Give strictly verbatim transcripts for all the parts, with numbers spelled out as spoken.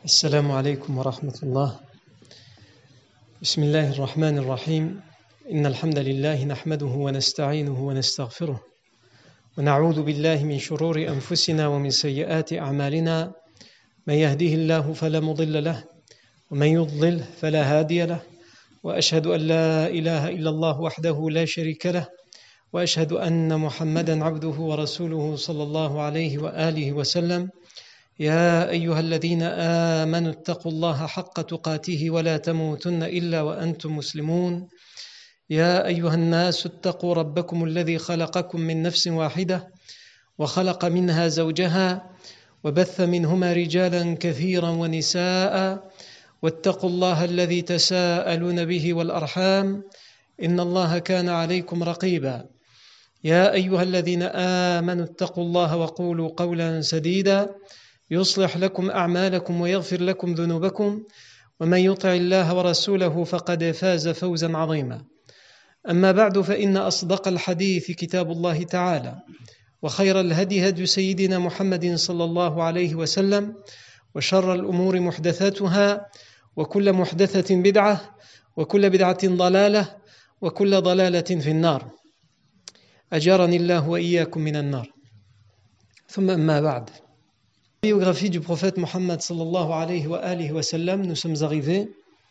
السلام عليكم ورحمة الله. بسم الله الرحمن الرحيم. إن الحمد لله نحمده ونستعينه ونستغفره ونعوذ بالله من شرور أنفسنا ومن سيئات أعمالنا. من يهده الله فلا مضل له ومن يضلل فلا هادي له، وأشهد أن لا إله إلا الله وحده لا شريك له، وأشهد أن محمدا عبده ورسوله صلى الله عليه وآله وسلم. يا أيها الذين آمنوا اتقوا الله حق تقاته ولا تموتن إلا وأنتم مسلمون. يا أيها الناس اتقوا ربكم الذي خلقكم من نفس واحدة وخلق منها زوجها وبث منهما رجالا كثيرا ونساء، واتقوا الله الذي تساءلون به والأرحام إن الله كان عليكم رقيبا. يا أيها الذين آمنوا اتقوا الله وقولوا قولا سديدا يصلح لكم أعمالكم ويغفر لكم ذنوبكم، ومن يطع الله ورسوله فقد فاز فوزا عظيما. أما بعد، فإن أصدق الحديث كتاب الله تعالى، وخير الهدي هدي سيدنا محمد صلى الله عليه وسلم، وشر الأمور محدثاتها، وكل محدثة بدعة، وكل بدعة ضلالة، وكل ضلالة في النار. أجارني الله وإياكم من النار. ثم أما بعد. Biographie du prophète Mohammed sallallahu alayhi wa alihi wa sallam, nous sommes arrivés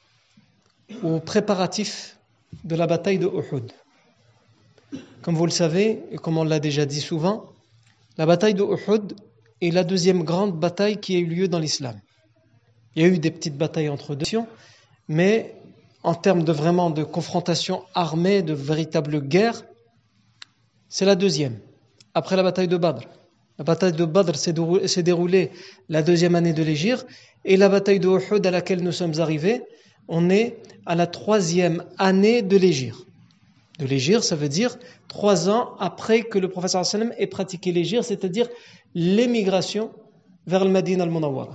aux préparatifs de la bataille de Uhud. Comme vous le savez, et comme on l'a déjà dit souvent, la bataille de Uhud est la deuxième grande bataille qui a eu lieu dans l'islam. Il y a eu des petites batailles entre deux, mais en termes de vraiment de confrontation armée, de véritable guerre, c'est la deuxième, après la bataille de Badr. La bataille de Badr s'est déroulée la deuxième année de l'Hégire, et la bataille de Uhud à laquelle nous sommes arrivés, on est à la troisième année de l'Hégire. De l'Hégire, ça veut dire trois ans après que le prophète sallallahu alayhi wa sallam ait pratiqué l'Hégire, c'est-à-dire l'émigration vers le Madina al-Munawwara.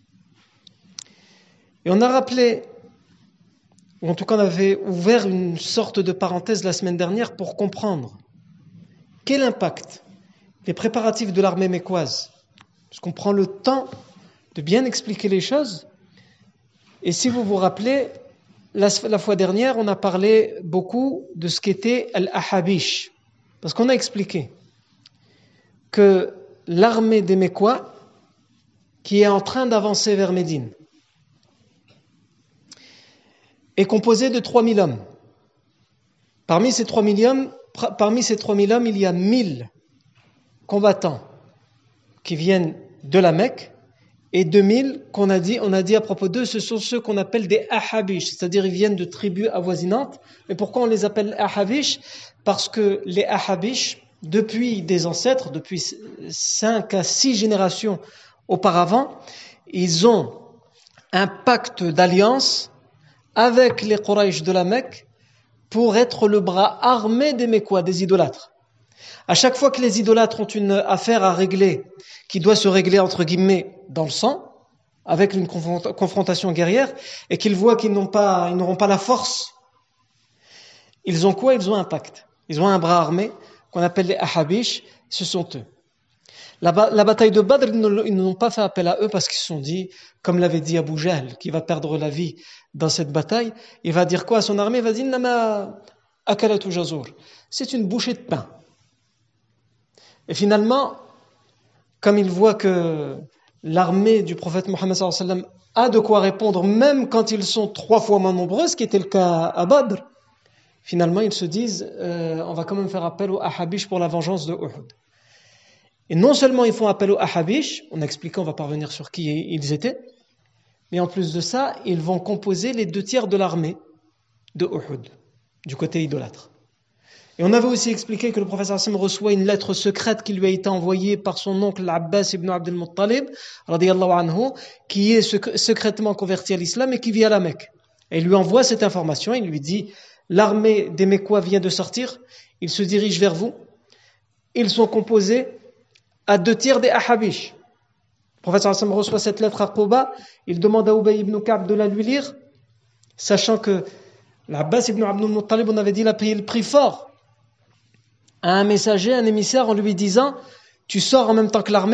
Et on a rappelé, ou en tout cas on avait ouvert une sorte de parenthèse la semaine dernière pour comprendre quel impact les préparatifs de l'armée mécoise, parce qu'on prend le temps de bien expliquer les choses. Et si vous vous rappelez, la, la fois dernière, on a parlé beaucoup de ce qu'était Al-Ahabish, parce qu'on a expliqué que l'armée des Mécois, qui est en train d'avancer vers Médine, est composée de trois mille hommes. Parmi ces trois mille hommes, parmi ces trois mille hommes, il y a mille combattants qui viennent de la Mecque, et deux mille qu'on a dit, on a dit à propos d'eux, ce sont ceux qu'on appelle des Ahabish, c'est-à-dire ils viennent de tribus avoisinantes. Et pourquoi on les appelle Ahabish? Parce que les Ahabish, depuis des ancêtres, depuis cinq à six générations auparavant, ils ont un pacte d'alliance avec les Quraysh de la Mecque pour être le bras armé des Mécois, des idolâtres. À chaque fois que les idolâtres ont une affaire à régler, qui doit se régler entre guillemets dans le sang, avec une confrontation guerrière, et qu'ils voient qu'ils n'ont pas, ils n'auront pas la force, ils ont quoi? Ils ont un pacte. Ils ont un bras armé qu'on appelle les Ahabish, ce sont eux. La, la bataille de Badr, ils n'ont pas fait appel à eux parce qu'ils se sont dit, comme l'avait dit Abu Jahl, qui va perdre la vie dans cette bataille, il va dire quoi à son armée? Il va dire Nama akalatu jazur. C'est une bouchée de pain. Et finalement, comme il voit que l'armée du prophète Mohammed sallallahu alayhi wa sallam a de quoi répondre, même quand ils sont trois fois moins nombreux, ce qui était le cas à Badr, finalement ils se disent euh, on va quand même faire appel aux Ahabish pour la vengeance de Uhud. Et non seulement ils font appel aux Ahabish, on a expliqué, on va parvenir sur qui ils étaient, mais en plus de ça, ils vont composer les deux tiers de l'armée de Uhud, du côté idolâtre. Et on avait aussi expliqué que le prophète sallallahu alayhi wa sallam reçoit une lettre secrète qui lui a été envoyée par son oncle Abbas ibn Abd al-Muttalib, radiyallahu anhu, qui est secrètement converti à l'islam et qui vit à la Mecque. Et il lui envoie cette information, il lui dit « L'armée des Mécois vient de sortir, ils se dirigent vers vous, ils sont composés à deux tiers des Ahabish. » Le prophète sallallahu alayhi wa sallam reçoit cette lettre à Quba, il demande à Ubay ibn Ka'b de la lui lire, sachant que l'Abbas ibn Abd al-Muttalib, on avait dit, il a payé le prix fort à un messager, un émissaire, en lui disant « Tu sors en même temps que l'armée ?»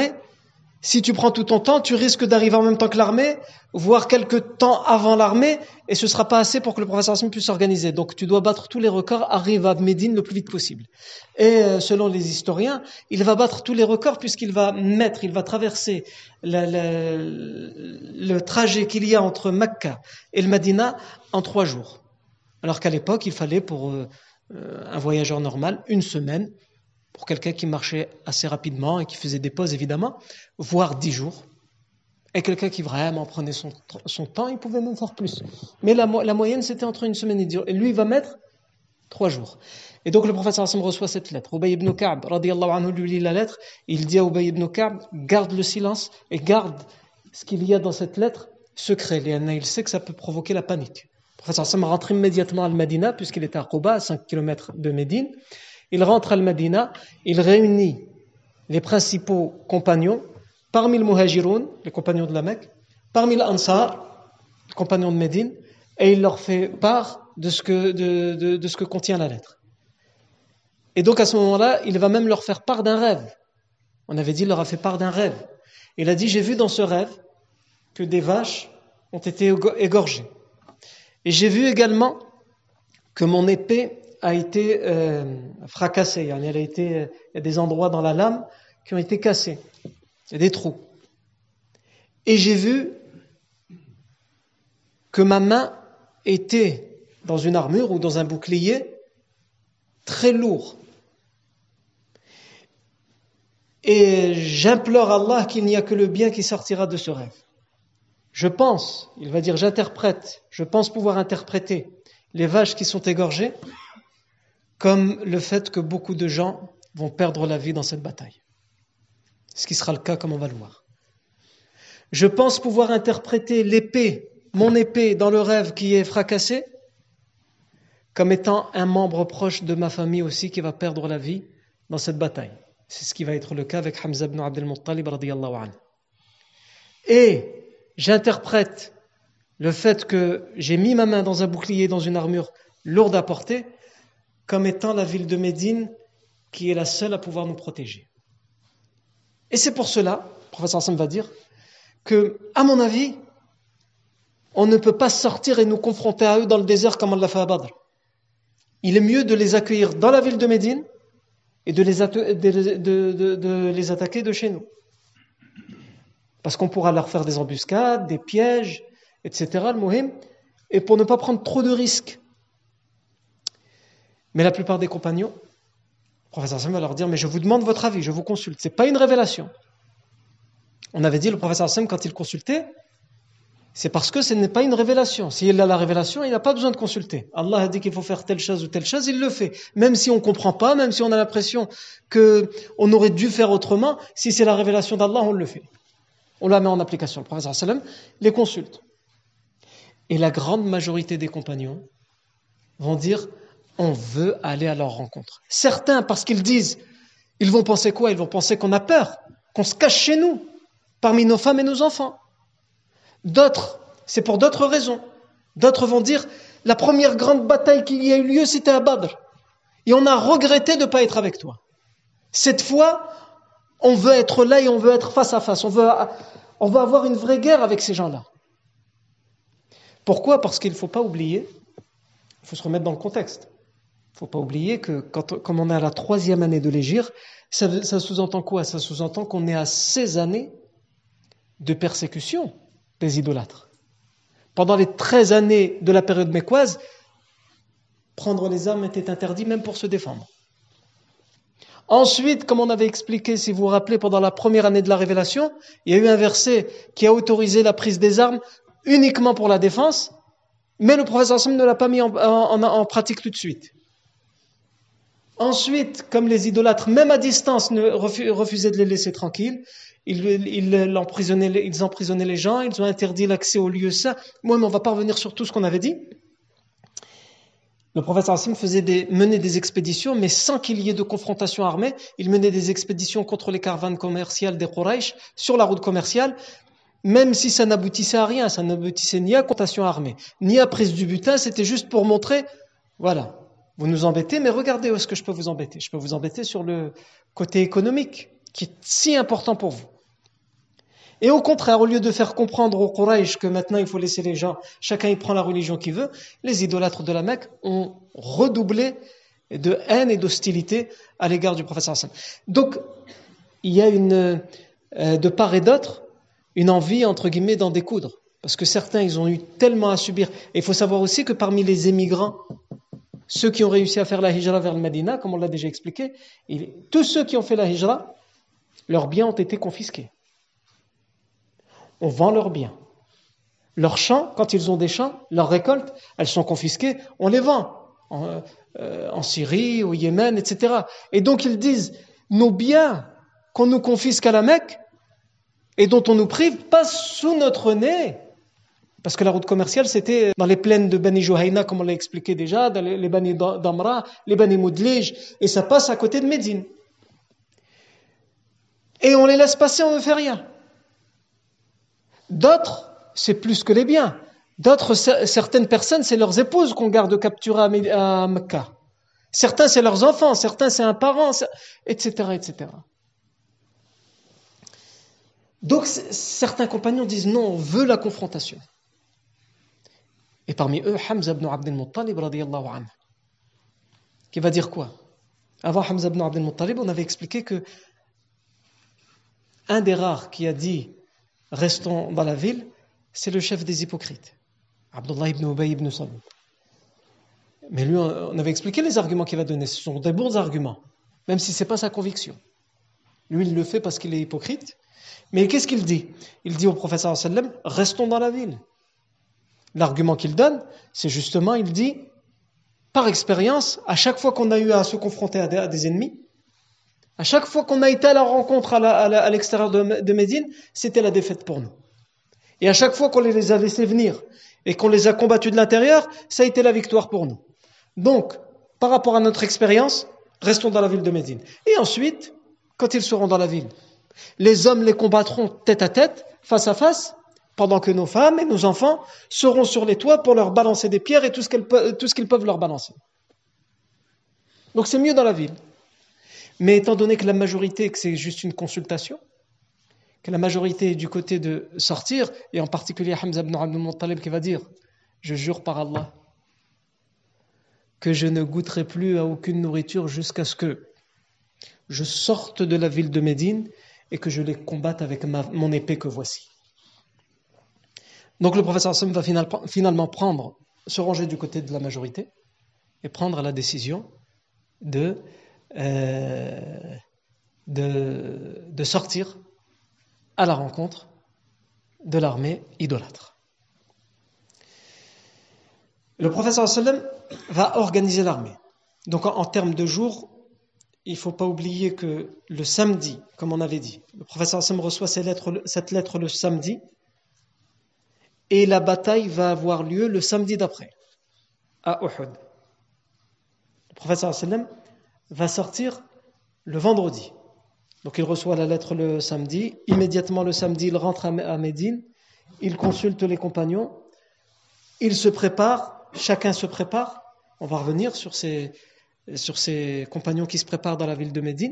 Si tu prends tout ton temps, tu risques d'arriver en même temps que l'armée, voire quelques temps avant l'armée, et ce ne sera pas assez pour que le prophète sallallahu alayhi wa sallam puisse s'organiser. Donc tu dois battre tous les records, arrive à Médine le plus vite possible. Et euh, selon les historiens, il va battre tous les records puisqu'il va mettre, il va traverser la, la, le trajet qu'il y a entre Mecca et le Médina en trois jours. Alors qu'à l'époque, il fallait pour euh, un voyageur normal une semaine, pour quelqu'un qui marchait assez rapidement et qui faisait des pauses évidemment, voire dix jours. Et quelqu'un qui vraiment prenait son, son temps, il pouvait même faire plus. Mais la, la moyenne, c'était entre une semaine et dix jours. Et lui, il va mettre trois jours. Et donc le prophète sallallahu alayhi wa sallam reçoit cette lettre. Ubay ibn Ka'b, radiyallahu anhu, lui lit la lettre. Il dit à Ubay ibn Ka'b, garde le silence et garde ce qu'il y a dans cette lettre secret. Il sait que ça peut provoquer la panique. Le prophète sallallahu alayhi wa sallam rentre immédiatement à Al-Madina, puisqu'il était à Quba, à cinq kilomètres de Médine. Il rentre à Al-Madina, il réunit les principaux compagnons, parmi le Muhajiroun, les compagnons de la Mecque, parmi l'Ansar, les compagnons de Médine, et il leur fait part de ce que, de, de, de ce que contient la lettre. Et donc à ce moment-là, il va même leur faire part d'un rêve. On avait dit, il leur a fait part d'un rêve. Il a dit, j'ai vu dans ce rêve que des vaches ont été égorgées. Et j'ai vu également que mon épée a été euh, fracassée. Elle a été, il y a des endroits dans la lame qui ont été cassés. Il y a des trous. Et j'ai vu que ma main était dans une armure ou dans un bouclier très lourd. Et j'implore Allah qu'il n'y a que le bien qui sortira de ce rêve. Je pense, il va dire j'interprète, je pense pouvoir interpréter les vaches qui sont égorgées comme le fait que beaucoup de gens vont perdre la vie dans cette bataille. Ce qui sera le cas comme on va le voir. Je pense pouvoir interpréter l'épée, mon épée dans le rêve qui est fracassée, comme étant un membre proche de ma famille aussi qui va perdre la vie dans cette bataille. C'est ce qui va être le cas avec Hamza ibn Abd al-Muttalib radiyallahu anhu. Et j'interprète le fait que j'ai mis ma main dans un bouclier, dans une armure lourde à porter, comme étant la ville de Médine qui est la seule à pouvoir nous protéger. Et c'est pour cela, le professeur Hassan va dire, que, à mon avis, on ne peut pas sortir et nous confronter à eux dans le désert comme on l'a fait à Badr. Il est mieux de les accueillir dans la ville de Médine et de les, atta- de, de, de, de les attaquer de chez nous. Parce qu'on pourra leur faire des embuscades, des pièges, et cetera. Le muhim, et pour ne pas prendre trop de risques. Mais la plupart des compagnons, le professeur Hassan va leur dire, mais je vous demande votre avis, je vous consulte. Ce n'est pas une révélation. On avait dit, le professeur Hassan, quand il consultait, c'est parce que ce n'est pas une révélation. S'il a la révélation, il n'a pas besoin de consulter. Allah a dit qu'il faut faire telle chose ou telle chose, il le fait. Même si on ne comprend pas, même si on a l'impression qu'on aurait dû faire autrement, si c'est la révélation d'Allah, on le fait. On la met en application. Le professeur Hassan les consulte. Et la grande majorité des compagnons vont dire, on veut aller à leur rencontre. Certains, parce qu'ils disent, ils vont penser quoi? Ils vont penser qu'on a peur, qu'on se cache chez nous, parmi nos femmes et nos enfants. D'autres, c'est pour d'autres raisons. D'autres vont dire, la première grande bataille qui y a eu lieu, c'était à Badr. Et on a regretté de ne pas être avec toi. Cette fois, on veut être là et on veut être face à face. On veut, on veut avoir une vraie guerre avec ces gens-là. Pourquoi? Parce qu'il ne faut pas oublier, il faut se remettre dans le contexte. Il ne faut pas oublier que, quand, comme on est à la troisième année de l'hégire, ça, ça sous-entend quoi? Ça sous-entend qu'on est à seize années de persécution des idolâtres. Pendant les treize années de la période mécoise, prendre les armes était interdit même pour se défendre. Ensuite, comme on avait expliqué, si vous vous rappelez, pendant la première année de la révélation, il y a eu un verset qui a autorisé la prise des armes uniquement pour la défense, mais le prophète ne l'a pas mis en, en, en pratique tout de suite. Ensuite, comme les idolâtres, même à distance, ne refusaient de les laisser tranquilles, ils, ils, ils, emprisonnaient, ils emprisonnaient les gens, ils ont interdit l'accès aux lieux saints. Moi, mais on va pas revenir sur tout ce qu'on avait dit. Le prophète sallallahu alayhi wa sallam faisait des, menait des expéditions, mais sans qu'il y ait de confrontation armée. Il menait des expéditions contre les caravanes commerciales des Quraysh, sur la route commerciale, même si ça n'aboutissait à rien, ça n'aboutissait ni à confrontation armée, ni à prise du butin, c'était juste pour montrer, voilà, vous nous embêtez, mais regardez où est-ce que je peux vous embêter. Je peux vous embêter sur le côté économique, qui est si important pour vous. Et au contraire, au lieu de faire comprendre aux Quraysh que maintenant il faut laisser les gens, chacun il prend la religion qu'il veut, les idolâtres de la Mecque ont redoublé de haine et d'hostilité à l'égard du prophète sallallahu alayhi wa sallam. Donc, il y a une, euh, de part et d'autre, une envie, entre guillemets, d'en découdre. Parce que certains, ils ont eu tellement à subir. Et il faut savoir aussi que parmi les émigrants, ceux qui ont réussi à faire la hijra vers le Médina, comme on l'a déjà expliqué, il, tous ceux qui ont fait la hijra, leurs biens ont été confisqués. On vend leurs biens. Leurs champs, quand ils ont des champs, leurs récoltes, elles sont confisquées, on les vend en, euh, en Syrie, au Yémen, et cetera. Et donc ils disent, nos biens qu'on nous confisque à la Mecque et dont on nous prive passent sous notre nez. Parce que la route commerciale, c'était dans les plaines de Bani Juhayna, comme on l'a expliqué déjà, dans les, les Bani Damra, les Bani Moudlij, et ça passe à côté de Médine. Et on les laisse passer, on ne fait rien. D'autres, c'est plus que les biens. D'autres, certaines personnes, c'est leurs épouses qu'on garde capturées à Mecca. Certains, c'est leurs enfants. Certains, c'est un parent, et cetera, et cetera. Donc, certains compagnons disent non, on veut la confrontation. Et parmi eux, Hamza ibn Abd al-Muttalib, radiyallahu anhu, qui va dire quoi? Avant Hamza ibn Abd al-Muttalib, on avait expliqué que un des rares qui a dit restons dans la ville, c'est le chef des hypocrites, Abdullah ibn Ubay ibn Salul. Mais lui, on avait expliqué les arguments qu'il va donner. Ce sont des bons arguments, même si ce n'est pas sa conviction. Lui, il le fait parce qu'il est hypocrite. Mais qu'est-ce qu'il dit? Il dit au prophète sallallahu alayhi wa sallam, restons dans la ville. L'argument qu'il donne, c'est justement, il dit, par expérience, à chaque fois qu'on a eu à se confronter à des, à des ennemis, à chaque fois qu'on a été à la rencontre à, la, à, la, à l'extérieur de, de Médine, c'était la défaite pour nous. Et à chaque fois qu'on les a laissés venir et qu'on les a combattus de l'intérieur, ça a été la victoire pour nous. Donc, par rapport à notre expérience, restons dans la ville de Médine. Et ensuite, quand ils seront dans la ville, les hommes les combattront tête à tête, face à face, pendant que nos femmes et nos enfants seront sur les toits pour leur balancer des pierres et tout ce, qu'elles, tout ce qu'ils peuvent leur balancer. Donc c'est mieux dans la ville. Mais étant donné que la majorité, que c'est juste une consultation, que la majorité est du côté de sortir, et en particulier Hamza ibn Abd al-Muttalib qui va dire « Je jure par Allah que je ne goûterai plus à aucune nourriture jusqu'à ce que je sorte de la ville de Médine et que je les combatte avec ma, mon épée que voici. » Donc le prophète sallallahu alayhi wa sallam va finalement prendre, se ranger du côté de la majorité et prendre la décision de, euh, de, de sortir à la rencontre de l'armée idolâtre. Le prophète sallallahu alayhi wa sallam va organiser l'armée. Donc en, en termes de jours, il ne faut pas oublier que le samedi, comme on avait dit, le prophète sallallahu alayhi wa sallam reçoit cette lettre, cette lettre le samedi, et la bataille va avoir lieu le samedi d'après, à Uhud. Le prophète sallallahu alayhi wa sallam va sortir le vendredi. Donc il reçoit la lettre le samedi. Immédiatement le samedi, il rentre à Médine. Il consulte les compagnons. Il se prépare. Chacun se prépare. On va revenir sur ces, sur ces compagnons qui se préparent dans la ville de Médine.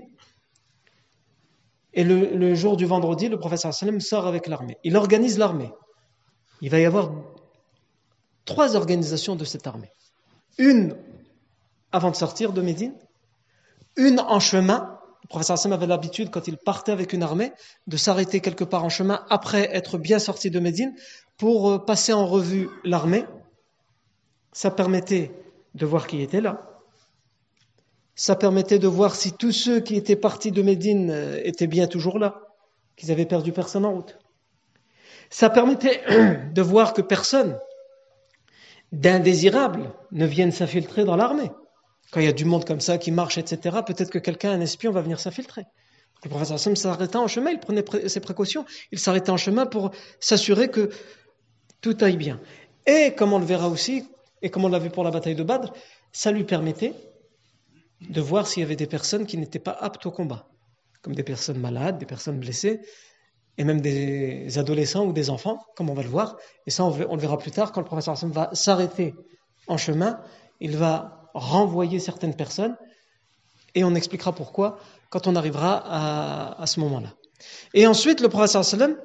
Et le, le jour du vendredi, le prophète sallallahu alayhi wa sallam sort avec l'armée. Il organise l'armée. Il va y avoir trois organisations de cette armée. Une avant de sortir de Médine, une en chemin. Le prophète sallallahu alayhi wa sallam avait l'habitude, quand il partait avec une armée, de s'arrêter quelque part en chemin après être bien sorti de Médine pour passer en revue l'armée. Ça permettait de voir qui était là. Ça permettait de voir si tous ceux qui étaient partis de Médine étaient bien toujours là, qu'ils avaient perdu personne en route. Ça permettait de voir que personne d'indésirable ne vienne s'infiltrer dans l'armée. Quand il y a du monde comme ça qui marche, et cetera, peut-être que quelqu'un, un espion, va venir s'infiltrer. Le prophète sallallahu alayhi wa sallam s'arrêtait en chemin, il prenait pré- ses précautions, il s'arrêtait en chemin pour s'assurer que tout aille bien. Et comme on le verra aussi, et comme on l'a vu pour la bataille de Badr, ça lui permettait de voir s'il y avait des personnes qui n'étaient pas aptes au combat, comme des personnes malades, des personnes blessées, et même des adolescents ou des enfants, comme on va le voir. Et ça, on le verra plus tard, quand le prophète sallallahu alayhi wa sallam va s'arrêter en chemin, il va renvoyer certaines personnes, et on expliquera pourquoi quand on arrivera à, à ce moment-là. Et ensuite, le prophète sallallahu alayhi wa sallam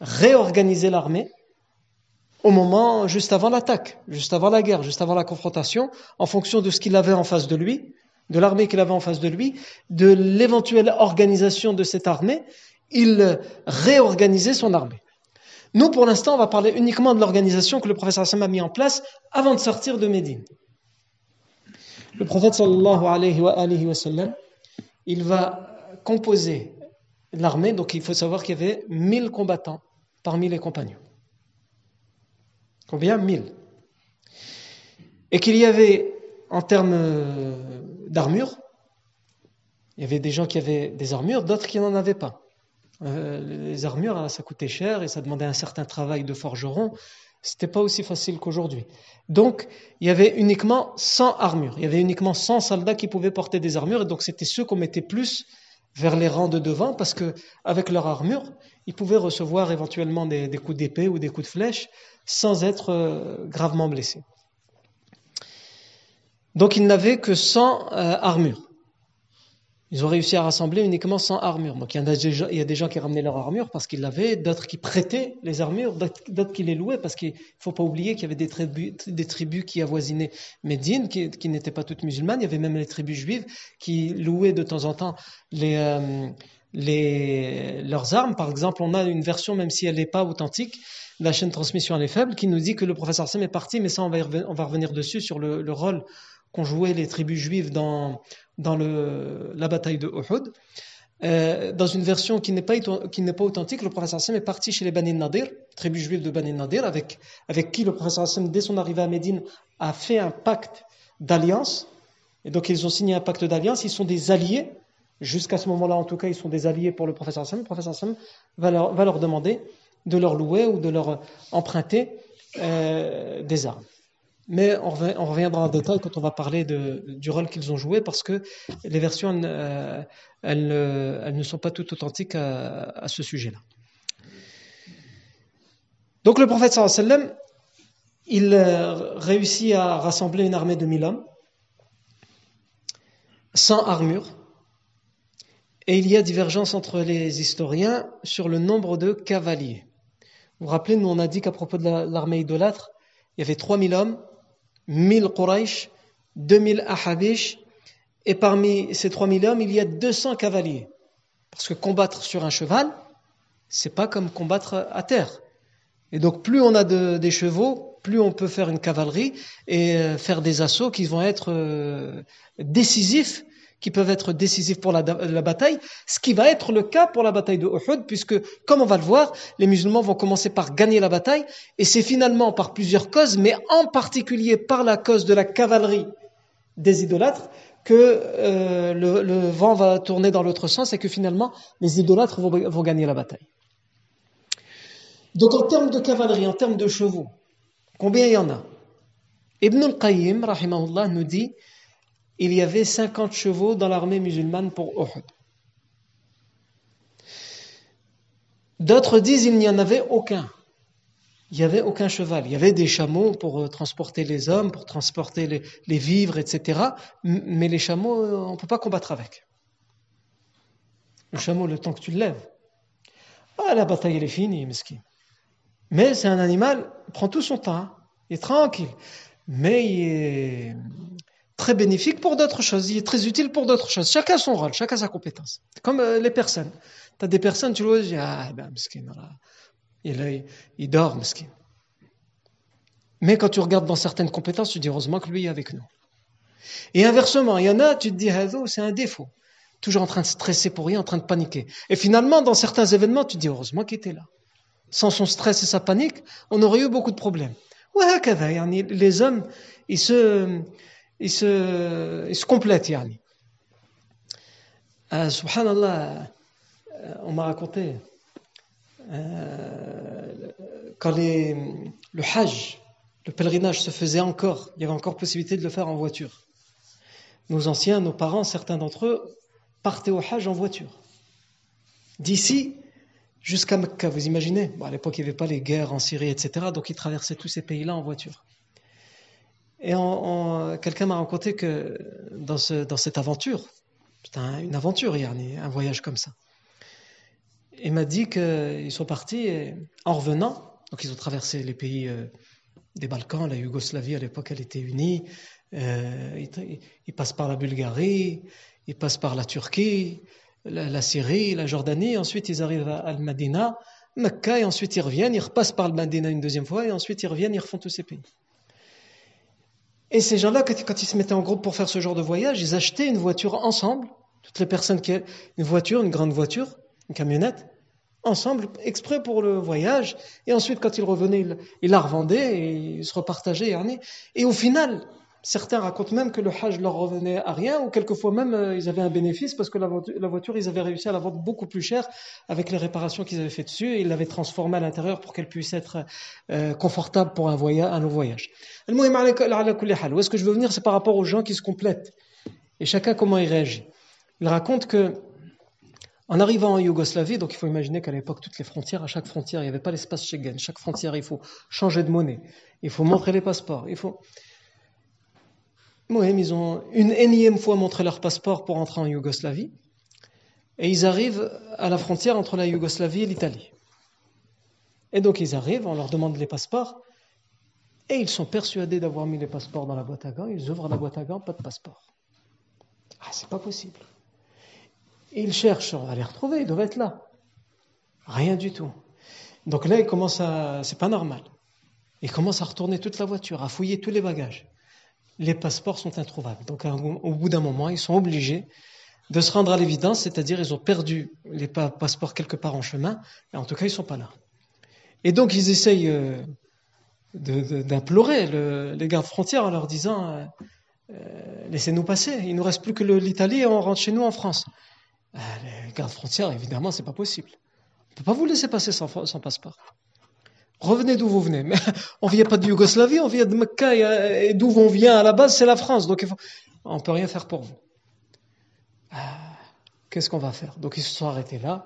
réorganiser l'armée au moment, juste avant l'attaque, juste avant la guerre, juste avant la confrontation, en fonction de ce qu'il avait en face de lui, de l'armée qu'il avait en face de lui, de l'éventuelle organisation de cette armée, il réorganisait son armée. Nous, pour l'instant, on va parler uniquement de l'organisation que le prophète sallallahu alayhi wa sallam a mis en place avant de sortir de Médine. Le prophète sallallahu alayhi wa, alayhi wa sallam, il va composer l'armée, donc il faut savoir qu'il y avait mille combattants parmi les compagnons. Combien? Mille. Et qu'il y avait, en termes d'armure, il y avait des gens qui avaient des armures, d'autres qui n'en avaient pas. Euh, les armures, ça coûtait cher et ça demandait un certain travail de forgeron. C'était pas aussi facile qu'aujourd'hui. Donc, il y avait uniquement cent armures. Il y avait uniquement cent soldats qui pouvaient porter des armures. Et donc, c'était ceux qu'on mettait plus vers les rangs de devant parce que, avec leur armure, ils pouvaient recevoir éventuellement des, des coups d'épée ou des coups de flèche sans être euh, gravement blessés. Donc, ils n'avaient que cent euh, armures. Ils ont réussi à rassembler uniquement cent armures. Donc, il y, en a des gens, il y a des gens qui ramenaient leurs armures parce qu'ils l'avaient, d'autres qui prêtaient les armures, d'autres, d'autres qui les louaient parce qu'il ne faut pas oublier qu'il y avait des tribus, des tribus qui avoisinaient Médine, qui, qui n'étaient pas toutes musulmanes. Il y avait même les tribus juives qui louaient de temps en temps les, euh, les, leurs armes. Par exemple, on a une version, même si elle n'est pas authentique, la chaîne de transmission elle est faible, qui nous dit que le professeur Sam est parti, mais ça on va, reven- on va revenir dessus sur le, le rôle qu'ont joué les tribus juives dans, dans le, la bataille de Uhud. Euh, dans une version qui n'est pas, qui n'est pas authentique, le professeur Sam est parti chez les Bani Nadir, tribus juives de Bani Nadir, avec, avec qui le professeur Sam, dès son arrivée à Médine, a fait un pacte d'alliance. Et donc ils ont signé un pacte d'alliance, ils sont des alliés. Jusqu'à ce moment-là, en tout cas, ils sont des alliés pour le professeur Sam. Le professeur Sam va leur, va leur demander de leur louer ou de leur emprunter euh, des armes. Mais on, revient, on reviendra en détail quand on va parler de, du rôle qu'ils ont joué parce que les versions euh, elles, elles ne sont pas toutes authentiques à, à ce sujet-là. Donc le prophète sallallahu alayhi wa sallam, il euh, réussit à rassembler une armée de mille hommes, sans armure, et il y a divergence entre les historiens sur le nombre de cavaliers. Vous vous rappelez, nous on a dit qu'à propos de la, l'armée idolâtre, il y avait trois mille hommes, mille Quraysh, deux mille Ahabish, et parmi ces trois mille hommes, il y a deux cents cavaliers. Parce que combattre sur un cheval, c'est pas comme combattre à terre. Et donc, plus on a de, des chevaux, plus on peut faire une cavalerie et euh, faire des assauts qui vont être euh, décisifs, qui peuvent être décisifs pour la, la bataille, ce qui va être le cas pour la bataille de Uhud, puisque, comme on va le voir, les musulmans vont commencer par gagner la bataille, et c'est finalement par plusieurs causes, mais en particulier par la cause de la cavalerie des idolâtres, que euh, le, le vent va tourner dans l'autre sens, et que finalement, les idolâtres vont, vont gagner la bataille. Donc en termes de cavalerie, en termes de chevaux, combien il y en a? Ibn al-Qayyim, rahimahullah, nous dit il y avait cinquante chevaux dans l'armée musulmane pour Uhud. D'autres disent qu'il n'y en avait aucun. Il n'y avait aucun cheval. Il y avait des chameaux pour transporter les hommes, pour transporter les, les vivres, et cetera. Mais les chameaux, on ne peut pas combattre avec. Le chameau, le temps que tu le lèves, ah, la bataille, elle est finie, mesquin. Mais c'est un animal, il prend tout son temps, hein. Il est tranquille. Mais il est très bénéfique pour d'autres choses, il est très utile pour d'autres choses. Chacun son rôle, chacun sa compétence. Comme euh, les personnes. Tu as des personnes, tu le vois, tu dis, ah, ben, mesquin, il, il, il dort, mesquin. Mais quand tu regardes dans certaines compétences, tu dis, heureusement que lui est avec nous. Et inversement, il y en a, tu te dis, c'est un défaut. Toujours en train de stresser pour rien, en train de paniquer. Et finalement, dans certains événements, tu te dis, heureusement qu'il était là. Sans son stress et sa panique, on aurait eu beaucoup de problèmes. Ouais, les hommes, ils se, ils se, ils se complètent. Yani. Euh, subhanallah, euh, on m'a raconté, euh, quand les, le Hajj, le pèlerinage se faisait encore, il y avait encore possibilité de le faire en voiture. Nos anciens, nos parents, certains d'entre eux, partaient au Hajj en voiture. D'ici jusqu'à Mecca, vous imaginez? Bon, à l'époque, il n'y avait pas les guerres en Syrie, et cetera. Donc, ils traversaient tous ces pays-là en voiture. Et on, on, quelqu'un m'a raconté que dans, ce, dans cette aventure, c'était un, une aventure, yani, un voyage comme ça. il m'a dit qu'ils sont partis et, en revenant, donc ils ont traversé les pays euh, des Balkans, la Yougoslavie à l'époque elle était unie, euh, ils, ils passent par la Bulgarie, ils passent par la Turquie, la, la Syrie, la Jordanie, ensuite ils arrivent à Al-Madina, Mecca, et ensuite ils reviennent, ils repassent par Al-Madina une deuxième fois, et ensuite ils reviennent, ils refont tous ces pays. Et ces gens-là, quand, quand ils se mettaient en groupe pour faire ce genre de voyage, ils achetaient une voiture ensemble, toutes les personnes qui avaient une voiture, une grande voiture, une camionnette, ensemble, exprès pour le voyage, et ensuite quand ils revenaient, ils, ils la revendaient, et ils se repartageaient, et au final, certains racontent même que le hajj leur revenait à rien, ou quelquefois même euh, ils avaient un bénéfice, parce que la voiture, la voiture, ils avaient réussi à la vendre beaucoup plus cher, avec les réparations qu'ils avaient fait dessus, et ils l'avaient transformée à l'intérieur pour qu'elle puisse être euh, confortable pour un, voyage, un long voyage. Où est-ce que je veux venir, c'est par rapport aux gens qui se complètent, et chacun comment il réagit. Il raconte que en arrivant en Yougoslavie, donc il faut imaginer qu'à l'époque, toutes les frontières, à chaque frontière, il n'y avait pas l'espace Schengen. Chaque frontière, il faut changer de monnaie. Il faut montrer les passeports. Il faut... Mohem, ils ont une énième fois montré leur passeport pour entrer en Yougoslavie. Et ils arrivent à la frontière entre la Yougoslavie et l'Italie. Et donc ils arrivent, on leur demande les passeports. Et ils sont persuadés d'avoir mis les passeports dans la boîte à gants. Ils ouvrent la boîte à gants, pas de passeport. Ah, c'est pas possible. Et ils cherchent à les retrouver, ils doivent être là. Rien du tout. Donc là, ils commencent à... C'est pas normal. Ils commencent à retourner toute la voiture, à fouiller tous les bagages. Les passeports sont introuvables. Donc au bout d'un moment, ils sont obligés de se rendre à l'évidence, c'est-à-dire ils ont perdu les passeports quelque part en chemin, et en tout cas, ils sont pas là. Et donc, ils essayent euh, de, de, d'implorer le, les gardes frontières en leur disant euh, euh, laissez-nous passer, il ne nous reste plus que le, l'Italie et on rentre chez nous en France. Les gardes frontières, évidemment, c'est pas possible. On ne peut pas vous laisser passer sans, sans passeport. Revenez d'où vous venez. Mais on ne vient pas de Yougoslavie, on vient de Mecca, et, et d'où on vient à la base, c'est la France. Donc il faut... on ne peut rien faire pour vous. Ah, qu'est-ce qu'on va faire? Donc ils se sont arrêtés là.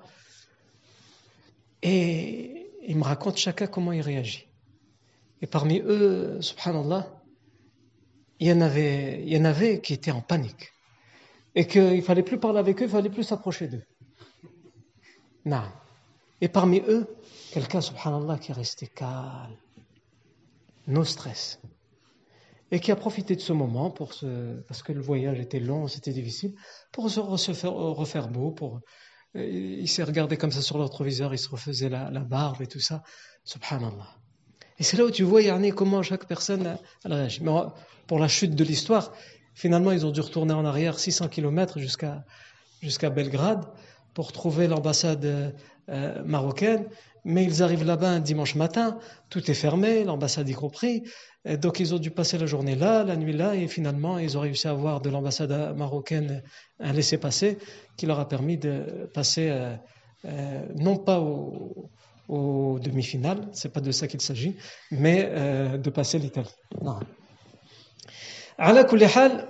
Et ils me racontent chacun comment il réagit. Et parmi eux, subhanallah, il y en avait, il y en avait qui étaient en panique. Et qu'il ne fallait plus parler avec eux, il ne fallait plus s'approcher d'eux. Non. Et parmi eux, quelqu'un, subhanallah, qui est resté calme, no stress, et qui a profité de ce moment, pour se, parce que le voyage était long, c'était difficile, pour se refaire, refaire beau, pour, il s'est regardé comme ça sur l'autre-viseur, il se refaisait la, la barbe et tout ça, subhanallah. Et c'est là où tu vois, Yarni, comment chaque personne elle réagit. Mais pour la chute de l'histoire, finalement, ils ont dû retourner en arrière six cents kilomètres jusqu'à, jusqu'à Belgrade pour trouver l'ambassade euh, marocaine. Mais ils arrivent là-bas un dimanche matin, tout est fermé, l'ambassade y compris. Et donc, ils ont dû passer la journée là, la nuit là, et finalement, ils ont réussi à avoir de l'ambassade marocaine un laissez-passer qui leur a permis de passer, euh, euh, non pas au... aux demi-finales, c'est pas de ça qu'il s'agit, mais euh, de passer l'Italie. Non. Ala kulli hal,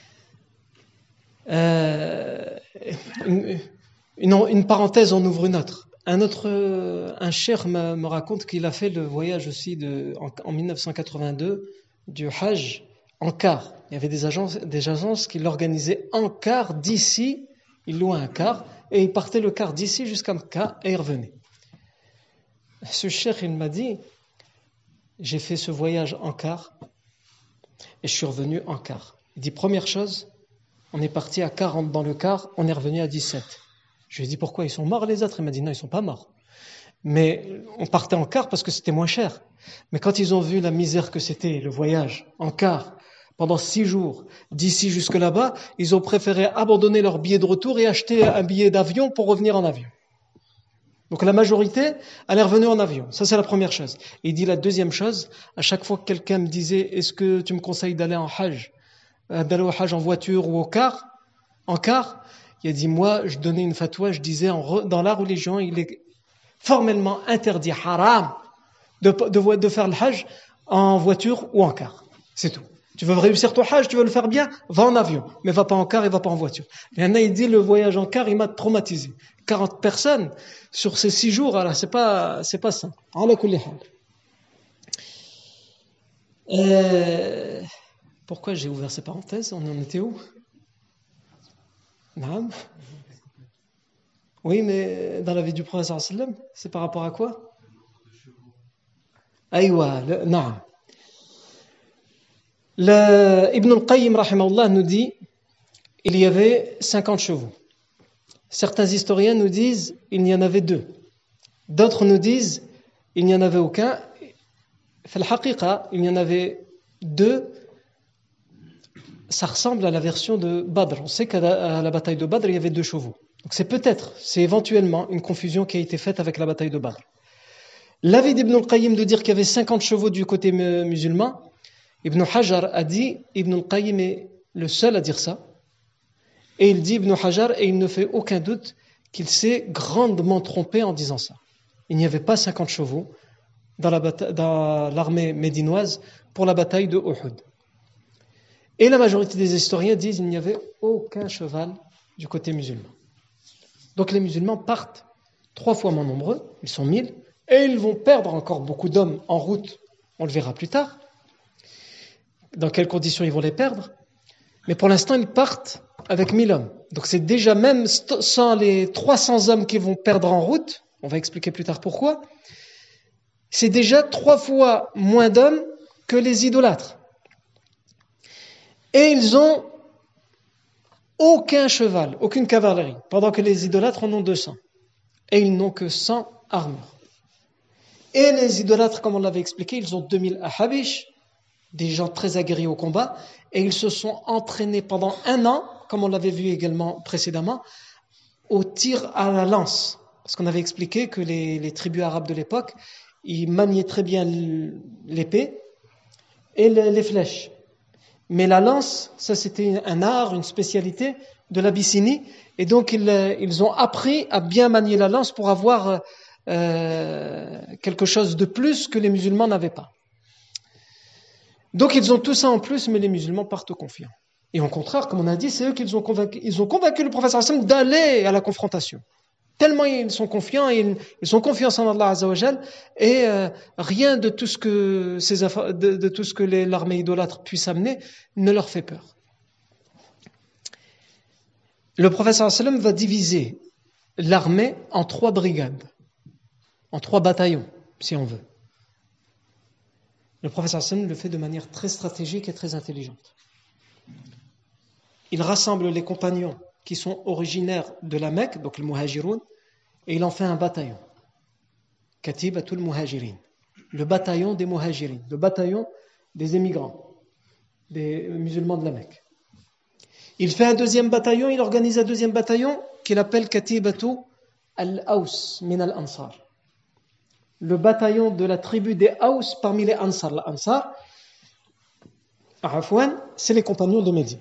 euh, une, une, une parenthèse en ouvre une autre. Un autre, un cheikh me, me raconte qu'il a fait le voyage aussi de, en, en dix-neuf cent quatre-vingt-deux du Hajj en car. Il y avait des agences, des agences qui l'organisaient en car d'ici, ils louaient un car et ils partaient le car d'ici jusqu'à Mecca et ils revenaient. Ce cheikh, il m'a dit, j'ai fait ce voyage en car et je suis revenu en car. Il dit, première chose, on est parti à quarante dans le car, on est revenu à dix-sept. Je lui ai dit, pourquoi ils sont morts les autres? Il m'a dit, non, ils ne sont pas morts. Mais on partait en car parce que c'était moins cher. Mais quand ils ont vu la misère que c'était, le voyage en car, pendant six jours, d'ici jusque là-bas, ils ont préféré abandonner leur billet de retour et acheter un billet d'avion pour revenir en avion. Donc la majorité, elle est revenue en avion. Ça, c'est la première chose. Et il dit la deuxième chose, à chaque fois que quelqu'un me disait, est-ce que tu me conseilles d'aller en hajj, euh, d'aller au hajj en voiture ou au car, en car, il a dit, moi, je donnais une fatwa, je disais, en re, dans la religion, il est formellement interdit, haram, de, de, de faire le hajj en voiture ou en car. C'est tout. Tu veux réussir ton hajj, tu veux le faire bien, va en avion, mais va pas en car et va pas en voiture. Il y en a, il dit, le voyage en car, il m'a traumatisé. quarante personnes sur ces six jours, alors c'est pas, c'est pas ça. Ala kulli hal. Euh, pourquoi j'ai ouvert ces parenthèses? On en était où? Naam. Oui, mais dans la vie du prophète sallallahu alayhi wa sallam, c'est par rapport à quoi? Aïwa, le- non. Le, Ibn al-Qayyim rahimahullah nous dit il y avait cinquante chevaux. Certains historiens nous disent il y en avait deux. D'autres nous disent il n'y en avait aucun. Fal haqiqa, il y en avait deux. Ça ressemble à la version de Badr. On sait qu'à la, à la bataille de Badr, il y avait deux chevaux. Donc c'est peut-être, c'est éventuellement une confusion qui a été faite avec la bataille de Badr. L'avis d'Ibn al-Qayyim de dire qu'il y avait cinquante chevaux du côté musulman, Ibn Hajar a dit, Ibn al-Qayyim est le seul à dire ça, et il dit Ibn Hajar, et il ne fait aucun doute qu'il s'est grandement trompé en disant ça. Il n'y avait pas cinquante chevaux dans, la bata- dans l'armée médinoise pour la bataille de Uhud. Et la majorité des historiens disent qu'il n'y avait aucun cheval du côté musulman. Donc les musulmans partent trois fois moins nombreux, ils sont mille, et ils vont perdre encore beaucoup d'hommes en route, on le verra plus tard, dans quelles conditions ils vont les perdre, mais pour l'instant ils partent avec mille hommes. Donc c'est déjà même sans les trois cents hommes qu'ils vont perdre en route, on va expliquer plus tard pourquoi, c'est déjà trois fois moins d'hommes que les idolâtres. Et ils ont aucun cheval, aucune cavalerie, pendant que les idolâtres en ont deux cents. Et ils n'ont que cent armures. Et les idolâtres, comme on l'avait expliqué, ils ont deux mille ahabish, des gens très aguerris au combat, et ils se sont entraînés pendant un an, comme on l'avait vu également précédemment, au tir à la lance. Parce qu'on avait expliqué que les, les tribus arabes de l'époque, ils maniaient très bien l'épée et les, les flèches. Mais la lance, ça c'était un art, une spécialité de l'Abyssinie, et donc ils, ils ont appris à bien manier la lance pour avoir euh, quelque chose de plus que les musulmans n'avaient pas. Donc ils ont tout ça en plus, mais les musulmans partent confiants. Et au contraire, comme on a dit, c'est eux qui ont convaincu, ils ont convaincu le prophète sallallahu alayhi wa sallam d'aller à la confrontation. Tellement ils sont confiants, ils, ils sont confiants en Allah Azza wa Jal, et euh, rien de tout ce que, ces affaires, de, de tout ce que les, l'armée idolâtre puisse amener ne leur fait peur. Le prophète sallallahu alayhi wa sallam va diviser l'armée en trois brigades, en trois bataillons, si on veut. Le prophète sallallahu alayhi wa sallam le fait de manière très stratégique et très intelligente. Il rassemble les compagnons qui sont originaires de la Mecque, donc le Muhajiroun, et il en fait un bataillon. Katibatul Muhajirin. Le bataillon des Muhajirin, le bataillon des émigrants, des musulmans de la Mecque. Il fait un deuxième bataillon, il organise un deuxième bataillon qu'il appelle Katibatu al-Aws min al-Ansar. Le bataillon de la tribu des Aws parmi les Ansar. L'Ansar, Afwan, c'est les compagnons de Médine.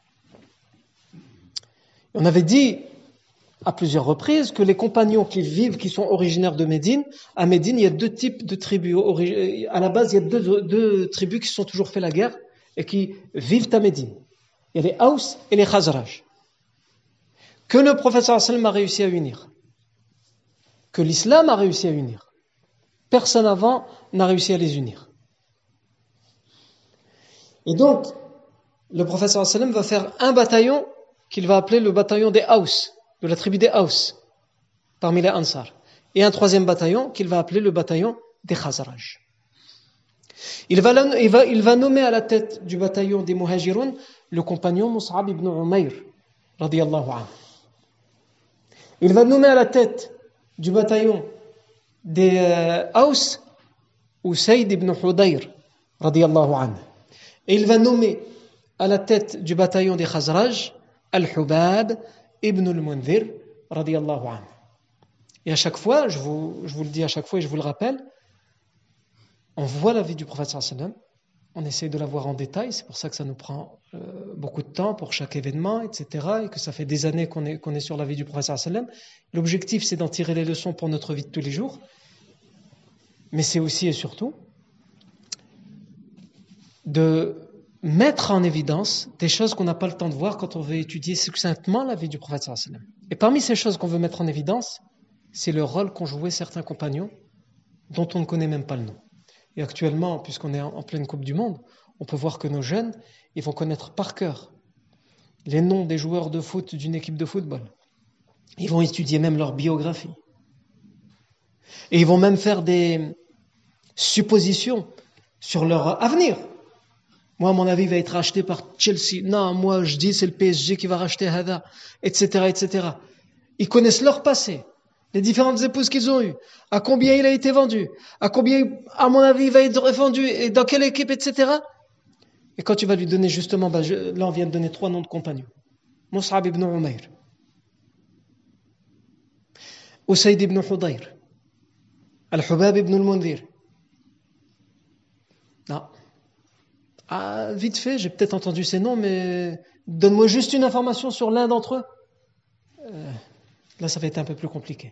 On avait dit à plusieurs reprises que les compagnons qui vivent, qui sont originaires de Médine, à Médine, il y a deux types de tribus. À la base, il y a deux, deux tribus qui se sont toujours fait la guerre et qui vivent à Médine. Il y a les Aws et les Khazraj. Que le prophète sallallahu alayhi wa sallam a réussi à unir. Que l'islam a réussi à unir. Personne avant n'a réussi à les unir. Et donc, le prophète sallallahu alayhi wa sallam va faire un bataillon qu'il va appeler le bataillon des Aws, de la tribu des Aws, parmi les Ansar. Et un troisième bataillon qu'il va appeler le bataillon des Khazraj. Il va, il, va, il va nommer à la tête du bataillon des Muhajiroun le compagnon Mus'ab ibn Umayr, radiyallahu anhu. Il va nommer à la tête du bataillon des euh, Aws Usayd ibn Hudayr, radiyallahu anhu. Et il va nommer à la tête du bataillon des Khazraj Al-Hubab ibn al-Mundhir, radiyallahu anhu. Et à chaque fois, je vous, je vous le dis à chaque fois et je vous le rappelle, on voit la vie du prophète sallallahu alayhi wa sallam, on essaie de la voir en détail, c'est pour ça que ça nous prend euh, beaucoup de temps pour chaque événement, et cetera, et que ça fait des années qu'on est, qu'on est sur la vie du prophète sallallahu alayhi wa sallam. L'objectif, c'est d'en tirer les leçons pour notre vie de tous les jours, mais c'est aussi et surtout de mettre en évidence des choses qu'on n'a pas le temps de voir quand on veut étudier succinctement la vie du prophète sallallahu alayhi wa sallam. Et parmi ces choses qu'on veut mettre en évidence, c'est le rôle qu'ont joué certains compagnons dont on ne connaît même pas le nom. Et actuellement, puisqu'on est en pleine Coupe du Monde, on peut voir que nos jeunes, ils vont connaître par cœur les noms des joueurs de foot d'une équipe de football. Ils vont étudier même leur biographie. Et ils vont même faire des suppositions sur leur avenir. Moi, mon avis va être acheté par Chelsea. Non, moi, je dis c'est le P S G qui va racheter Hada, et cetera, et cetera. Ils connaissent leur passé, les différentes épouses qu'ils ont eues, à combien il a été vendu, à combien, à mon avis, il va être vendu, et dans quelle équipe, et cetera. Et quand tu vas lui donner justement, bah, je, là, on vient de donner trois noms de compagnons. Mus'ab ibn Umayr, Usayd ibn Hudayr, Al-Hubab ibn al-Mundhir. Non. Ah, vite fait, j'ai peut-être entendu ces noms, mais donne-moi juste une information sur l'un d'entre eux. Euh, là, ça va être un peu plus compliqué.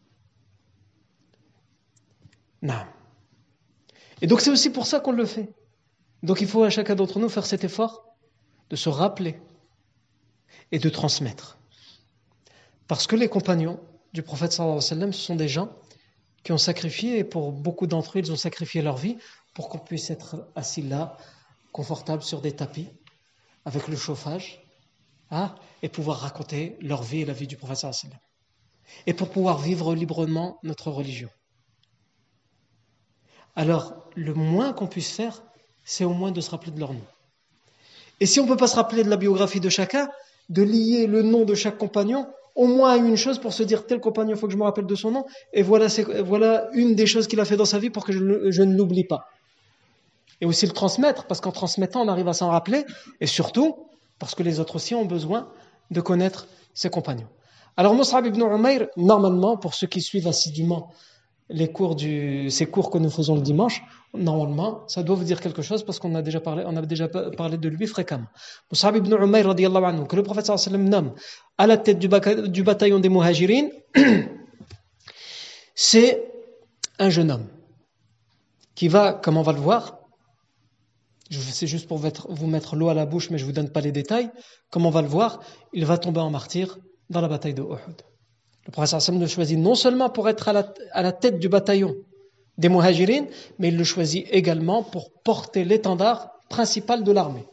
Non. Et donc, c'est aussi pour ça qu'on le fait. Donc, il faut à chacun d'entre nous faire cet effort de se rappeler et de transmettre. Parce que les compagnons du prophète sallallahu alayhi wa sallam, ce sont des gens qui ont sacrifié, et pour beaucoup d'entre eux, ils ont sacrifié leur vie pour qu'on puisse être assis là, confortable sur des tapis, avec le chauffage, hein, et pouvoir raconter leur vie et la vie du prophète sallallahu alayhi wa sallam. Et pour pouvoir vivre librement notre religion. Alors, le moins qu'on puisse faire, c'est au moins de se rappeler de leur nom. Et si on ne peut pas se rappeler de la biographie de chacun, de lier le nom de chaque compagnon, au moins à une chose pour se dire tel compagnon, il faut que je me rappelle de son nom, et voilà, c'est, voilà une des choses qu'il a fait dans sa vie pour que je, je ne l'oublie pas. Et aussi le transmettre, parce qu'en transmettant, on arrive à s'en rappeler, et surtout, parce que les autres aussi ont besoin de connaître ses compagnons. Alors, Mus'ab ibn Umayr, normalement, pour ceux qui suivent assidûment les cours du, ces cours que nous faisons le dimanche, normalement, ça doit vous dire quelque chose, parce qu'on a déjà parlé, on a déjà parlé de lui fréquemment. Mus'ab ibn Umayr, radiyallahu anhu, que le prophète sallallahu alayhi wa sallam nomme à la tête du, baka, du bataillon des Muhajirin, c'est un jeune homme qui va, comme on va le voir, je sais juste pour vous mettre l'eau à la bouche, mais je ne vous donne pas les détails. Comme on va le voir, il va tomber en martyr dans la bataille de Uhud. Le prophète sallallahu alayhi wa sallam le choisit non seulement pour être à la, à la tête du bataillon des Muhajirin, mais il le choisit également pour porter l'étendard principal de l'armée.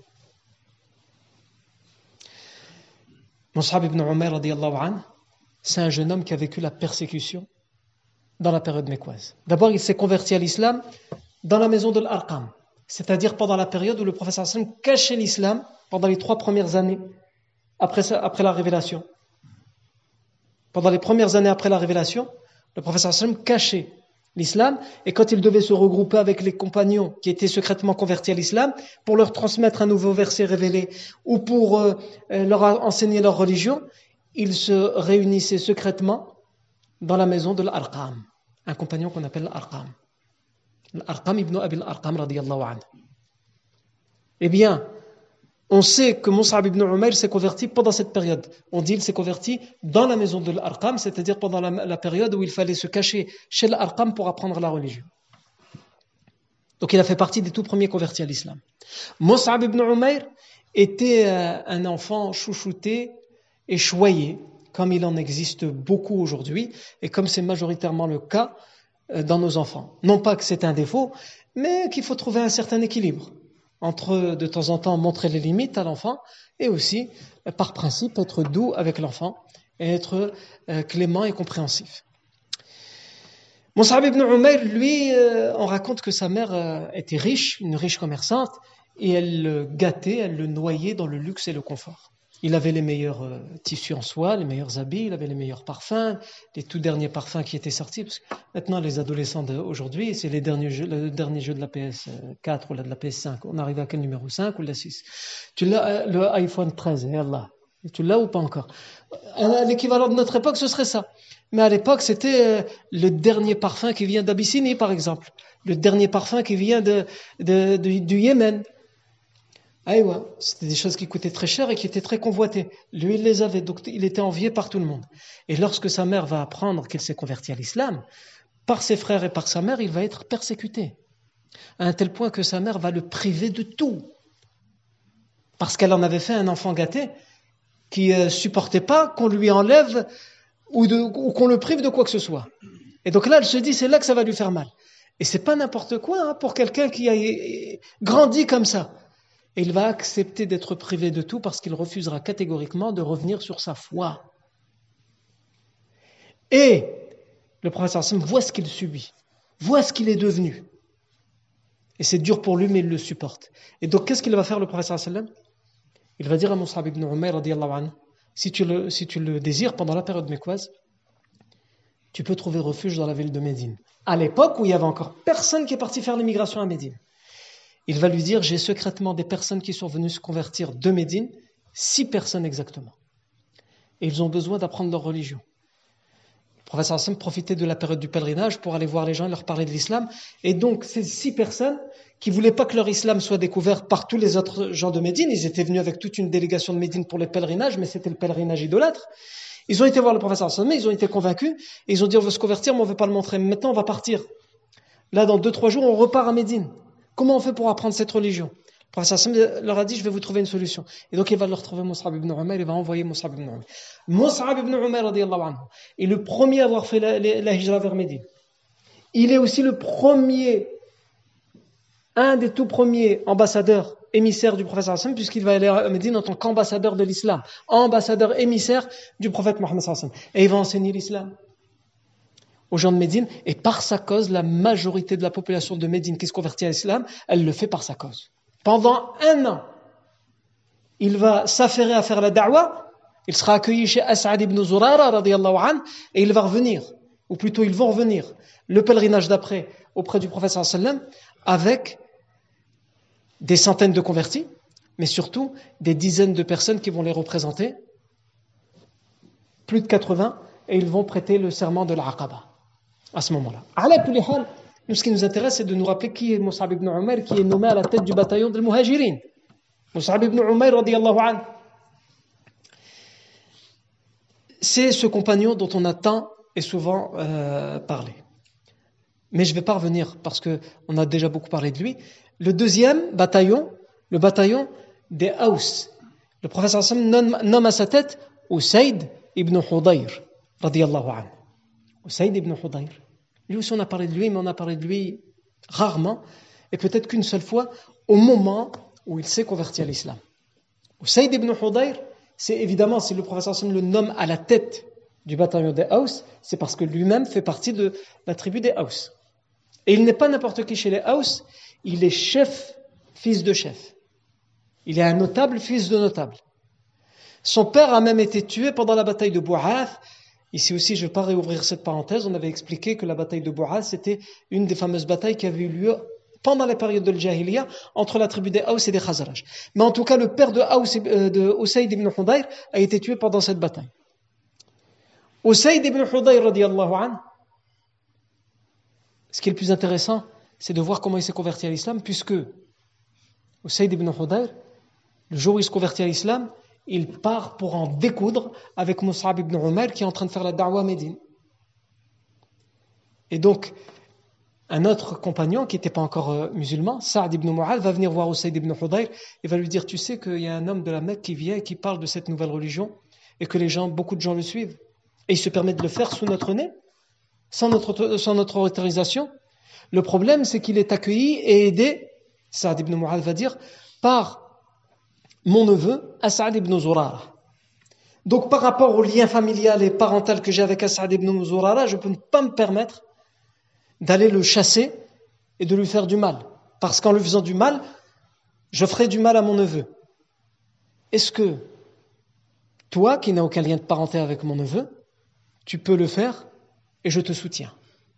Mus'ab ibn Umayr, radiyallahu anhu, c'est un jeune homme qui a vécu la persécution dans la période mécoise. D'abord, il s'est converti à l'islam dans la maison de l'Arqam, c'est-à-dire pendant la période où le prophète sallallahu alayhi wa sallam cachait l'islam pendant les trois premières années après, ça, après la révélation. Pendant les premières années après la révélation, le prophète sallallahu alayhi wa sallam cachait l'islam, et quand il devait se regrouper avec les compagnons qui étaient secrètement convertis à l'islam pour leur transmettre un nouveau verset révélé ou pour euh, leur enseigner leur religion, il se réunissait secrètement dans la maison de l'Arqam, un compagnon qu'on appelle l'Arqam. L'Arqam ibn Abi al-Arqam radiyallahu anhu. Eh bien, on sait que Mus'ab ibn Umayr s'est converti pendant cette période. On dit qu'il s'est converti dans la maison de l'Arqam, c'est-à-dire pendant la, la période où il fallait se cacher chez l'Arqam pour apprendre la religion. Donc il a fait partie des tout premiers convertis à l'islam. Mus'ab ibn Umayr était euh, un enfant chouchouté et choyé, comme il en existe beaucoup aujourd'hui, et comme c'est majoritairement le cas euh, dans nos enfants. Non pas que c'est un défaut, mais qu'il faut trouver un certain équilibre entre, de temps en temps, montrer les limites à l'enfant et aussi, par principe, être doux avec l'enfant et être euh, clément et compréhensif. Mus'ab ibn Umayr, lui, euh, on raconte que sa mère euh, était riche, une riche commerçante, et elle le gâtait, elle le noyait dans le luxe et le confort. Il avait les meilleurs euh, tissus en soie, les meilleurs habits, il avait les meilleurs parfums, les tout derniers parfums qui étaient sortis, parce que maintenant les adolescents d'aujourd'hui, c'est les derniers jeux, le dernier jeu de la P S quatre ou de la P S cinq. On arrive à quel numéro, cinq ou la six? Tu l'as, le iPhone treize, et Allah. Tu l'as ou pas encore? L'équivalent de notre époque, ce serait ça. Mais à l'époque, c'était le dernier parfum qui vient d'Abyssinie, par exemple. Le dernier parfum qui vient de, de, de, du Yémen. Aïwa, c'était des choses qui coûtaient très cher et qui étaient très convoitées. Lui, il les avait, donc il était envié par tout le monde. Et lorsque sa mère va apprendre qu'il s'est converti à l'islam, par ses frères et par sa mère, il va être persécuté. À un tel point que sa mère va le priver de tout. Parce qu'elle en avait fait un enfant gâté qui ne supportait pas qu'on lui enlève ou, de, ou qu'on le prive de quoi que ce soit. Et donc là, elle se dit, c'est là que ça va lui faire mal. Et c'est pas n'importe quoi hein, pour quelqu'un qui a grandi comme ça. Et il va accepter d'être privé de tout parce qu'il refusera catégoriquement de revenir sur sa foi. Et le prophète sallallahu alayhi wa sallam voit ce qu'il subit, voit ce qu'il est devenu. Et c'est dur pour lui, mais il le supporte. Et donc, qu'est-ce qu'il va faire, le prophète sallallahu alayhi wa sallam? Il va dire à Mus'ab ibn Umayr, radiyallahu anhu, si tu le, si tu le désires, pendant la période mécoise, tu peux trouver refuge dans la ville de Médine. À l'époque où il n'y avait encore personne qui est parti faire l'immigration à Médine. Il va lui dire, j'ai secrètement des personnes qui sont venues se convertir de Médine, six personnes exactement. Et ils ont besoin d'apprendre leur religion. Le prophète sallallahu alayhi wa sallam profitait de la période du pèlerinage pour aller voir les gens et leur parler de l'islam. Et donc, ces six personnes qui ne voulaient pas que leur islam soit découvert par tous les autres gens de Médine, ils étaient venus avec toute une délégation de Médine pour le pèlerinage, mais c'était le pèlerinage idolâtre. Ils ont été voir le prophète sallallahu alayhi wa sallam, ils ont été convaincus, et ils ont dit, on veut se convertir, mais on ne veut pas le montrer. Maintenant, on va partir. Là, dans deux, trois jours, on repart à Médine. Comment on fait pour apprendre cette religion? Le prophète sallallahu alayhi wa sallam leur a dit, je vais vous trouver une solution. Et donc, il va leur trouver Mus'ab ibn Umayr, il va envoyer Mus'ab ibn Umayr. Mus'ab ibn Umayr, radiyallahu anhu, est le premier à avoir fait la, la, la hijra vers Médine. Il est aussi le premier, un des tout premiers ambassadeurs, émissaires du prophète sallallahu alayhi wa sallam, puisqu'il va aller à Médine en tant qu'ambassadeur de l'islam, ambassadeur émissaire du prophète Mohammed sallallahu alayhi wa sallam. Et il va enseigner l'islam aux gens de Médine, et par sa cause, la majorité de la population de Médine qui se convertit à l'islam, elle le fait par sa cause. Pendant un an, il va s'affairer à faire la da'wa, il sera accueilli chez As'ad ibn Zurara, radiyallahu anhu, et il va revenir, ou plutôt ils vont revenir, le pèlerinage d'après, auprès du prophète sallallahu alayhi wa sallam, avec des centaines de convertis, mais surtout des dizaines de personnes qui vont les représenter, plus de quatre-vingts, et ils vont prêter le serment de l'Aqaba à ce moment-là. Ala kulli hal, nous, ce qui nous intéresse, c'est de nous rappeler qui est Mus'ab ibn Umayr, qui est nommé à la tête du bataillon des Muhajirin. Mus'ab ibn Umayr, radiyallahu anhu. C'est ce compagnon dont on a tant et souvent euh, parlé. Mais je ne vais pas revenir parce qu'on a déjà beaucoup parlé de lui. Le deuxième bataillon, le bataillon des Aws. Le prophète sallallahu alayhi wa sallam nomme à sa tête Usayd ibn Hudayr, radiyallahu anhu. Usayd ibn Hudayr. Lui aussi, on a parlé de lui, mais on a parlé de lui rarement, et peut-être qu'une seule fois, au moment où il s'est converti à l'islam. Usayd ibn Hudayr, c'est évidemment, si le prophète sallallahu alayhi wa sallam le nomme à la tête du bataillon des Aws, c'est parce que lui-même fait partie de la tribu des Aws. Et il n'est pas n'importe qui chez les Aws, il est chef, fils de chef. Il est un notable, fils de notable. Son père a même été tué pendant la bataille de Bu'ath. Ici aussi, je ne vais pas réouvrir cette parenthèse, on avait expliqué que la bataille de Bu'ath, c'était une des fameuses batailles qui avait eu lieu pendant la période de l'Jahiliya entre la tribu des Aws et des Khazraj. Mais en tout cas, le père de, Aws, de Usayd ibn Hudayr a été tué pendant cette bataille. Usayd ibn Hudayr, radiyallahu anhu, ce qui est le plus intéressant, c'est de voir comment il s'est converti à l'islam, puisque Usayd ibn Hudayr, le jour où il se convertit à l'islam, il part pour en découdre avec Mus'ab ibn Umayr qui est en train de faire la da'wa à Médine. Et donc, un autre compagnon qui n'était pas encore euh, musulman, Sa'd ibn Mu'adh, va venir voir Usayd ibn Hudayr et va lui dire, tu sais qu'il y a un homme de la Mecque qui vient et qui parle de cette nouvelle religion et que les gens, beaucoup de gens le suivent. Et il se permet de le faire sous notre nez, sans notre, sans notre autorisation. Le problème, c'est qu'il est accueilli et aidé, Sa'd ibn Mu'adh va dire, par mon neveu, As'ad ibn Zurara. Donc, par rapport au lien familial et parental que j'ai avec As'ad ibn Zurara, je ne peux pas me permettre d'aller le chasser et de lui faire du mal. Parce qu'en lui faisant du mal, je ferai du mal à mon neveu. Est-ce que toi, qui n'as aucun lien de parenté avec mon neveu, tu peux le faire et je te soutiens?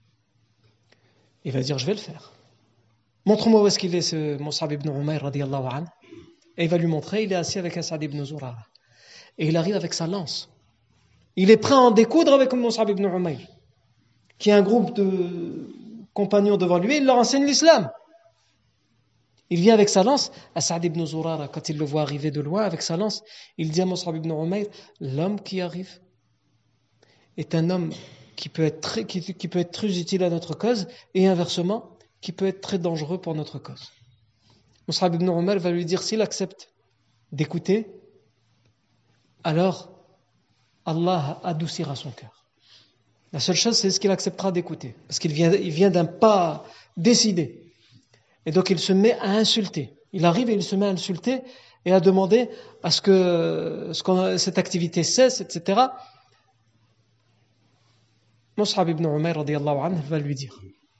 Il va dire, je vais le faire. Montre-moi où est-ce qu'il est, ce Mus'ab ibn Umayr, radiyallahu anhu. Et il va lui montrer, il est assis avec As'ad ibn Zurara. Et il arrive avec sa lance. Il est prêt à en découdre avec Mus'ab ibn Umayr, qui a un groupe de compagnons devant lui, il leur enseigne l'islam. Il vient avec sa lance, As'ad ibn Zurara, quand il le voit arriver de loin avec sa lance, il dit à Mus'ab ibn Umayr, l'homme qui arrive est un homme qui peut être très, qui, qui peut être très utile à notre cause, et inversement, qui peut être très dangereux pour notre cause. Mus'ab ibn Umayr va lui dire, s'il accepte d'écouter, alors Allah adoucira son cœur. La seule chose, c'est ce qu'il acceptera d'écouter, parce qu'il vient, il vient d'un pas décidé. Et donc il se met à insulter. Il arrive et il se met à insulter et à demander à ce que, ce qu'on, cette activité cesse, et cetera. Mus'ab ibn Umayr radiyallahu anhu va lui dire: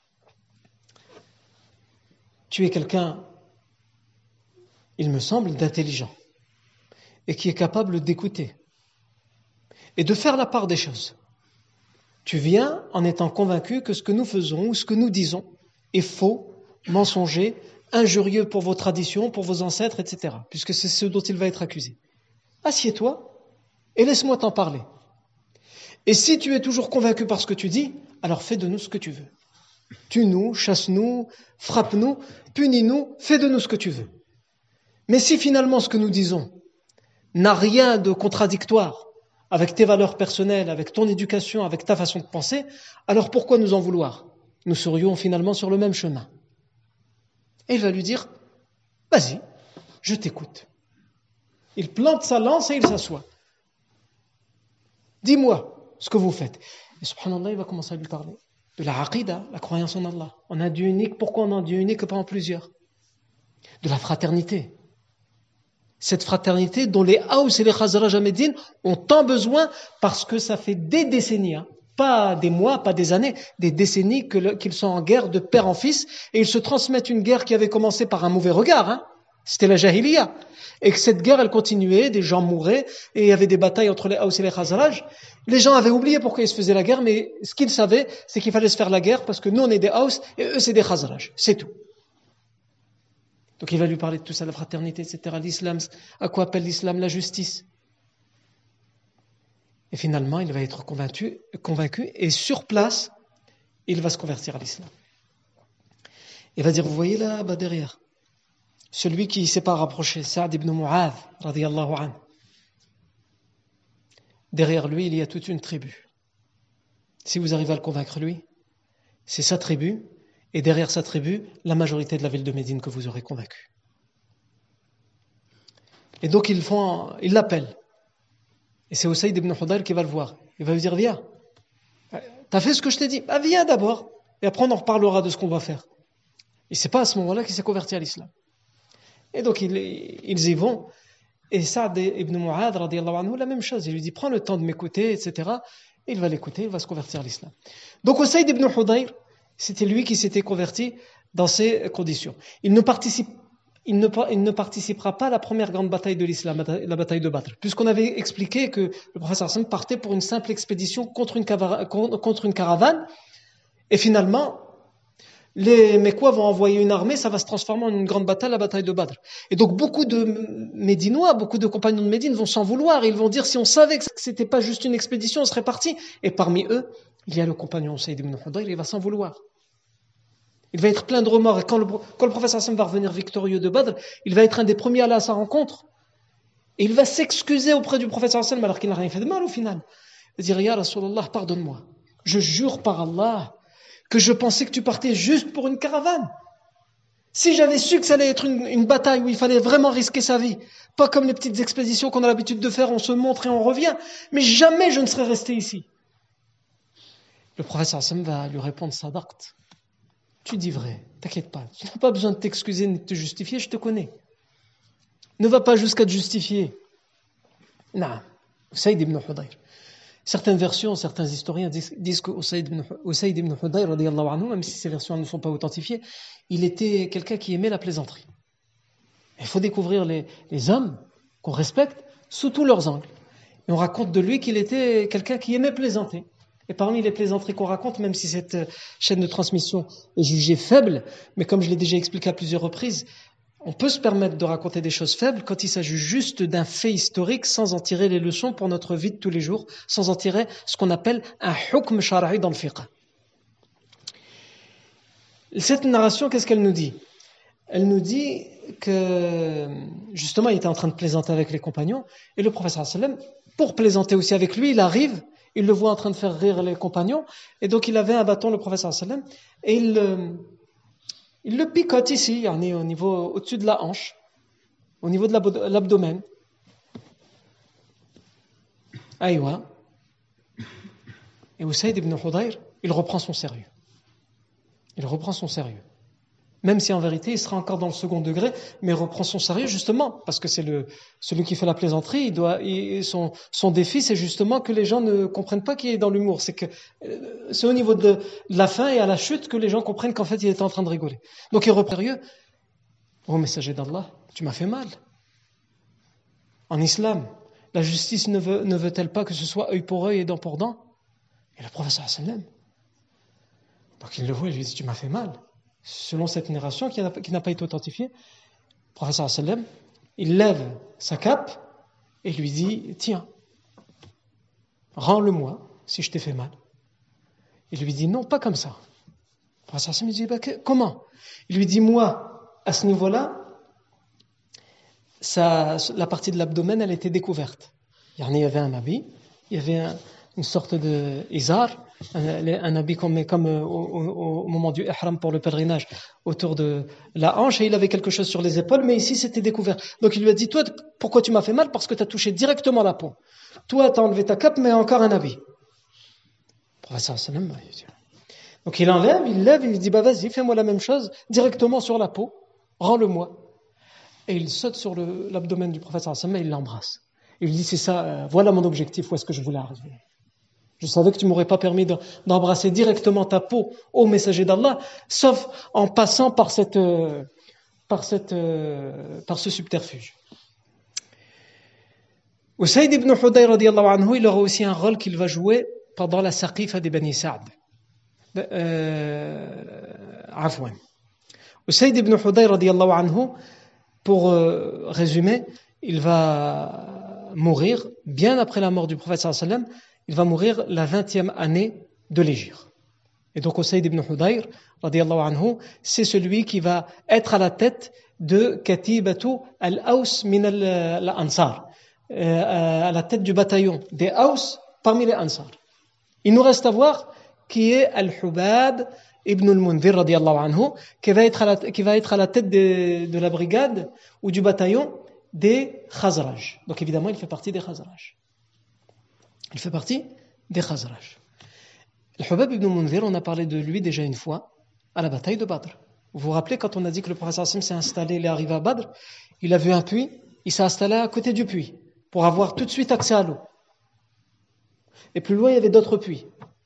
tu es quelqu'un, il me semble, d'intelligent et qui est capable d'écouter et de faire la part des choses. Tu viens en étant convaincu que ce que nous faisons ou ce que nous disons est faux, mensonger, injurieux pour vos traditions, pour vos ancêtres, et cetera. Puisque c'est ce dont il va être accusé. Assieds-toi et laisse-moi t'en parler. Et si tu es toujours convaincu par ce que tu dis, alors fais de nous ce que tu veux. Tue-nous, chasse-nous, frappe-nous, punis-nous, fais de nous ce que tu veux. Mais si finalement ce que nous disons n'a rien de contradictoire avec tes valeurs personnelles, avec ton éducation, avec ta façon de penser, alors pourquoi nous en vouloir? Nous serions finalement sur le même chemin. Et il va lui dire: vas-y, je t'écoute. Il plante sa lance et il s'assoit. Dis-moi ce que vous faites. Et subhanallah, il va commencer à lui parler de la aqida, la croyance en Allah. On a un Dieu unique, pourquoi on a un Dieu unique et pas en plusieurs? De la fraternité. Cette fraternité dont les Haous et les Khazraj à Médine ont tant besoin parce que ça fait des décennies, hein, pas des mois, pas des années, des décennies que le, qu'ils sont en guerre de père en fils et ils se transmettent une guerre qui avait commencé par un mauvais regard, hein. C'était la Jahiliya. Et que cette guerre, elle continuait, des gens mouraient et il y avait des batailles entre les Haous et les Khazraj. Les gens avaient oublié pourquoi ils se faisaient la guerre, mais ce qu'ils savaient, c'est qu'il fallait se faire la guerre parce que nous, on est des Haous et eux, c'est des Khazraj. C'est tout. Donc il va lui parler de tout ça, la fraternité, et cetera. L'islam, à quoi appelle l'islam la justice? Et finalement, il va être convaincu, convaincu et sur place, il va se convertir à l'islam. Il va dire, vous voyez là, bas derrière, celui qui ne s'est pas rapproché, Sa'd ibn Mu'adh, radiyallahu anhu. Derrière lui, il y a toute une tribu. Si vous arrivez à le convaincre, lui, c'est sa tribu. Et derrière sa tribu, la majorité de la ville de Médine que vous aurez convaincu. Et donc ils font, ils l'appellent. Et c'est Usayd ibn Hudayr qui va le voir. Il va lui dire, viens, t'as fait ce que je t'ai dit, bah, viens d'abord. Et après on en reparlera de ce qu'on doit faire. Et c'est pas à ce moment-là qu'il s'est converti à l'islam. Et donc ils, ils y vont. Et Sa'd ibn Mu'adh, radiyallahu anhu, la même chose. Il lui dit, prends le temps de m'écouter, et cetera. Et il va l'écouter, il va se convertir à l'islam. Donc Usayd ibn Hudayr, c'était lui qui s'était converti dans ces conditions. Il ne, participe, il, ne, il ne participera pas à la première grande bataille de l'islam, la bataille de Badr, puisqu'on avait expliqué que le prophète sallam partait pour une simple expédition contre une, cavara, contre une caravane, et finalement, les Mécois vont envoyer une armée, ça va se transformer en une grande bataille, la bataille de Badr. Et donc beaucoup de Médinois, beaucoup de compagnons de Médine vont s'en vouloir, ils vont dire, si on savait que c'était pas juste une expédition, on serait parti. Et parmi eux, il y a le compagnon Saïd ibn Hudayr, il va s'en vouloir. Il va être plein de remords. Et quand le, quand le prophète sallam va revenir victorieux de Badr, il va être un des premiers à aller à sa rencontre. Et il va s'excuser auprès du prophète sallam alors qu'il n'a rien fait de mal au final. Il va dire, Ya Rasulallah, pardonne-moi. Je jure par Allah que je pensais que tu partais juste pour une caravane. Si j'avais su que ça allait être une, une bataille où il fallait vraiment risquer sa vie, pas comme les petites expéditions qu'on a l'habitude de faire, on se montre et on revient, mais jamais je ne serais resté ici. Le prophète sallam va lui répondre, Sadaqt. Tu dis vrai, t'inquiète pas. Tu n'as pas besoin de t'excuser ni de te justifier, je te connais. Ne va pas jusqu'à te justifier. Non, Usayd ibn Hudayr. Certaines versions, certains historiens disent, disent que Usayd ibn, Usayd ibn Hudayr, radiyallahu anhu, même si ces versions ne sont pas authentifiées, il était quelqu'un qui aimait la plaisanterie. Il faut découvrir les, les hommes qu'on respecte sous tous leurs angles. Et on raconte de lui qu'il était quelqu'un qui aimait plaisanter. Et parmi les plaisanteries qu'on raconte, même si cette chaîne de transmission est jugée faible, mais comme je l'ai déjà expliqué à plusieurs reprises, on peut se permettre de raconter des choses faibles quand il s'agit juste d'un fait historique sans en tirer les leçons pour notre vie de tous les jours, sans en tirer ce qu'on appelle un hukm shar'i dans le fiqh. Cette narration, qu'est-ce qu'elle nous dit? Elle nous dit que, justement, il était en train de plaisanter avec les compagnons, et le prophète sallallahu alayhi wa sallam, pour plaisanter aussi avec lui, il arrive, il le voit en train de faire rire les compagnons, et donc il avait un bâton, le prophète sallallahu alayhi wa sallam, et il, euh, il le picote ici, au niveau, au-dessus de la hanche, au niveau de l'abdomen. Aïwa. Et Usayd ibn Hudayr, il reprend son sérieux. Il reprend son sérieux. Même si en vérité, il sera encore dans le second degré, mais reprend son sérieux justement, parce que c'est le, celui qui fait la plaisanterie, il doit, il, son, son défi, c'est justement que les gens ne comprennent pas qu'il est dans l'humour. C'est que, euh, c'est au niveau de, de la fin et à la chute que les gens comprennent qu'en fait, il était en train de rigoler. Donc il reprend sérieux. Oh, messager d'Allah, tu m'as fait mal. En islam, la justice ne, veut, ne veut-elle pas que ce soit œil pour œil et dent pour dent? Et le prophète sallallahu alayhi wa sallam, donc il le voit, il lui dit, tu m'as fait mal. Selon cette narration qui n'a, qui n'a pas été authentifiée, le prophète sallallahu alayhi wa sallam, il lève sa cape et lui dit, tiens, rends-le-moi si je t'ai fait mal. Il lui dit, non, pas comme ça. Le prophète sallallahu alayhi wa sallam lui dit, bah, comment? Il lui dit, moi, à ce niveau-là, ça, la partie de l'abdomen, elle était découverte. Il y avait un habit, il y avait un, une sorte de izar, un, un habit comme, comme au, au, au moment du ihram pour le pèlerinage, autour de la hanche, et il avait quelque chose sur les épaules, mais ici c'était découvert. Donc il lui a dit, toi, pourquoi tu m'as fait mal? Parce que tu as touché directement la peau. Toi, tu as enlevé ta cape, mais encore un habit. Donc il enlève, il lève, il lui dit, bah vas-y, fais-moi la même chose, directement sur la peau, rends-le-moi. Et il saute sur le, l'abdomen du prophète sallallahu alayhi wa sallam et il l'embrasse. Il lui dit, c'est ça, euh, voilà mon objectif, où est-ce que je voulais arriver. Je savais que tu m'aurais pas permis de, d'embrasser directement ta peau au messager d'Allah, sauf en passant par cette, euh, par cette, euh, par ce subterfuge. Usayd ibn Hudayr radiyallahu anhu, il aura aussi un rôle qu'il va jouer pendant la Saqifa des Bani Sa'd. Euh, Afwan. Usayd ibn Hudayr radiyallahu anhu, pour euh, résumer, il va mourir bien après la mort du prophète sallallahu alayhi wa sallam. Il va mourir la vingtième année de l'hégire. Et donc Usayd ibn Hudayr radiyallahu anhu, c'est celui qui va être à la tête de Katibatu al-Aws min al-Ansar, euh, à la tête du bataillon des Aws parmi les Ansar. Il nous reste à voir qui est Al-Hubab ibn al-Mundhir radiyallahu anhu, qui va être à la, qui va être à la tête de, de la brigade ou du bataillon des Khazraj. Donc évidemment, il fait partie des Khazraj. Il fait partie des Khazraj. Al-Hubab ibn al-Mundhir, on a parlé de lui déjà une fois à la bataille de Badr. Vous vous rappelez quand on a dit que le prophète sallallahu alayhi wa sallam s'est installé, il est arrivé à Badr, il a vu un puits, il s'est installé à côté du puits pour avoir tout de suite accès à l'eau. Et plus loin, il y avait d'autres puits.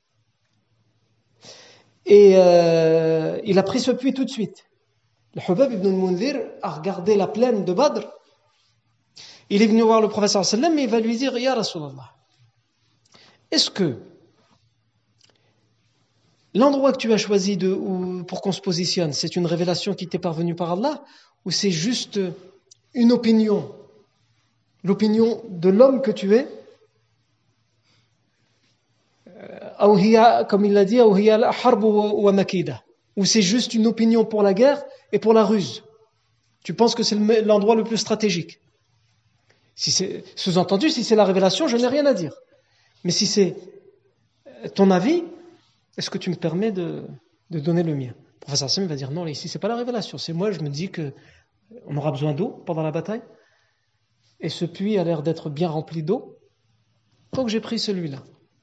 Et euh, il a pris ce puits tout de suite. Le Hubab ibn al-Mundhir a regardé la plaine de Badr. Il est venu voir le prophète sallallahu alayhi wa sallam et il va lui dire, Ya Rasulallah, est-ce que l'endroit que tu as choisi de, ou, pour qu'on se positionne, c'est une révélation qui t'est parvenue par Allah ou c'est juste une opinion, l'opinion de l'homme que tu es, comme il l'a dit, ou c'est juste une opinion pour la guerre et pour la ruse. Tu penses que c'est l'endroit le plus stratégique. Si c'est, sous-entendu, si c'est la révélation, je n'ai rien à dire. Mais si c'est ton avis, est-ce que tu me permets de, de donner le mien? Le professeur Sam va dire non, ici c'est pas la révélation, c'est moi, je me dis que on aura besoin d'eau pendant la bataille, et ce puits a l'air d'être bien rempli d'eau, donc j'ai pris celui-là.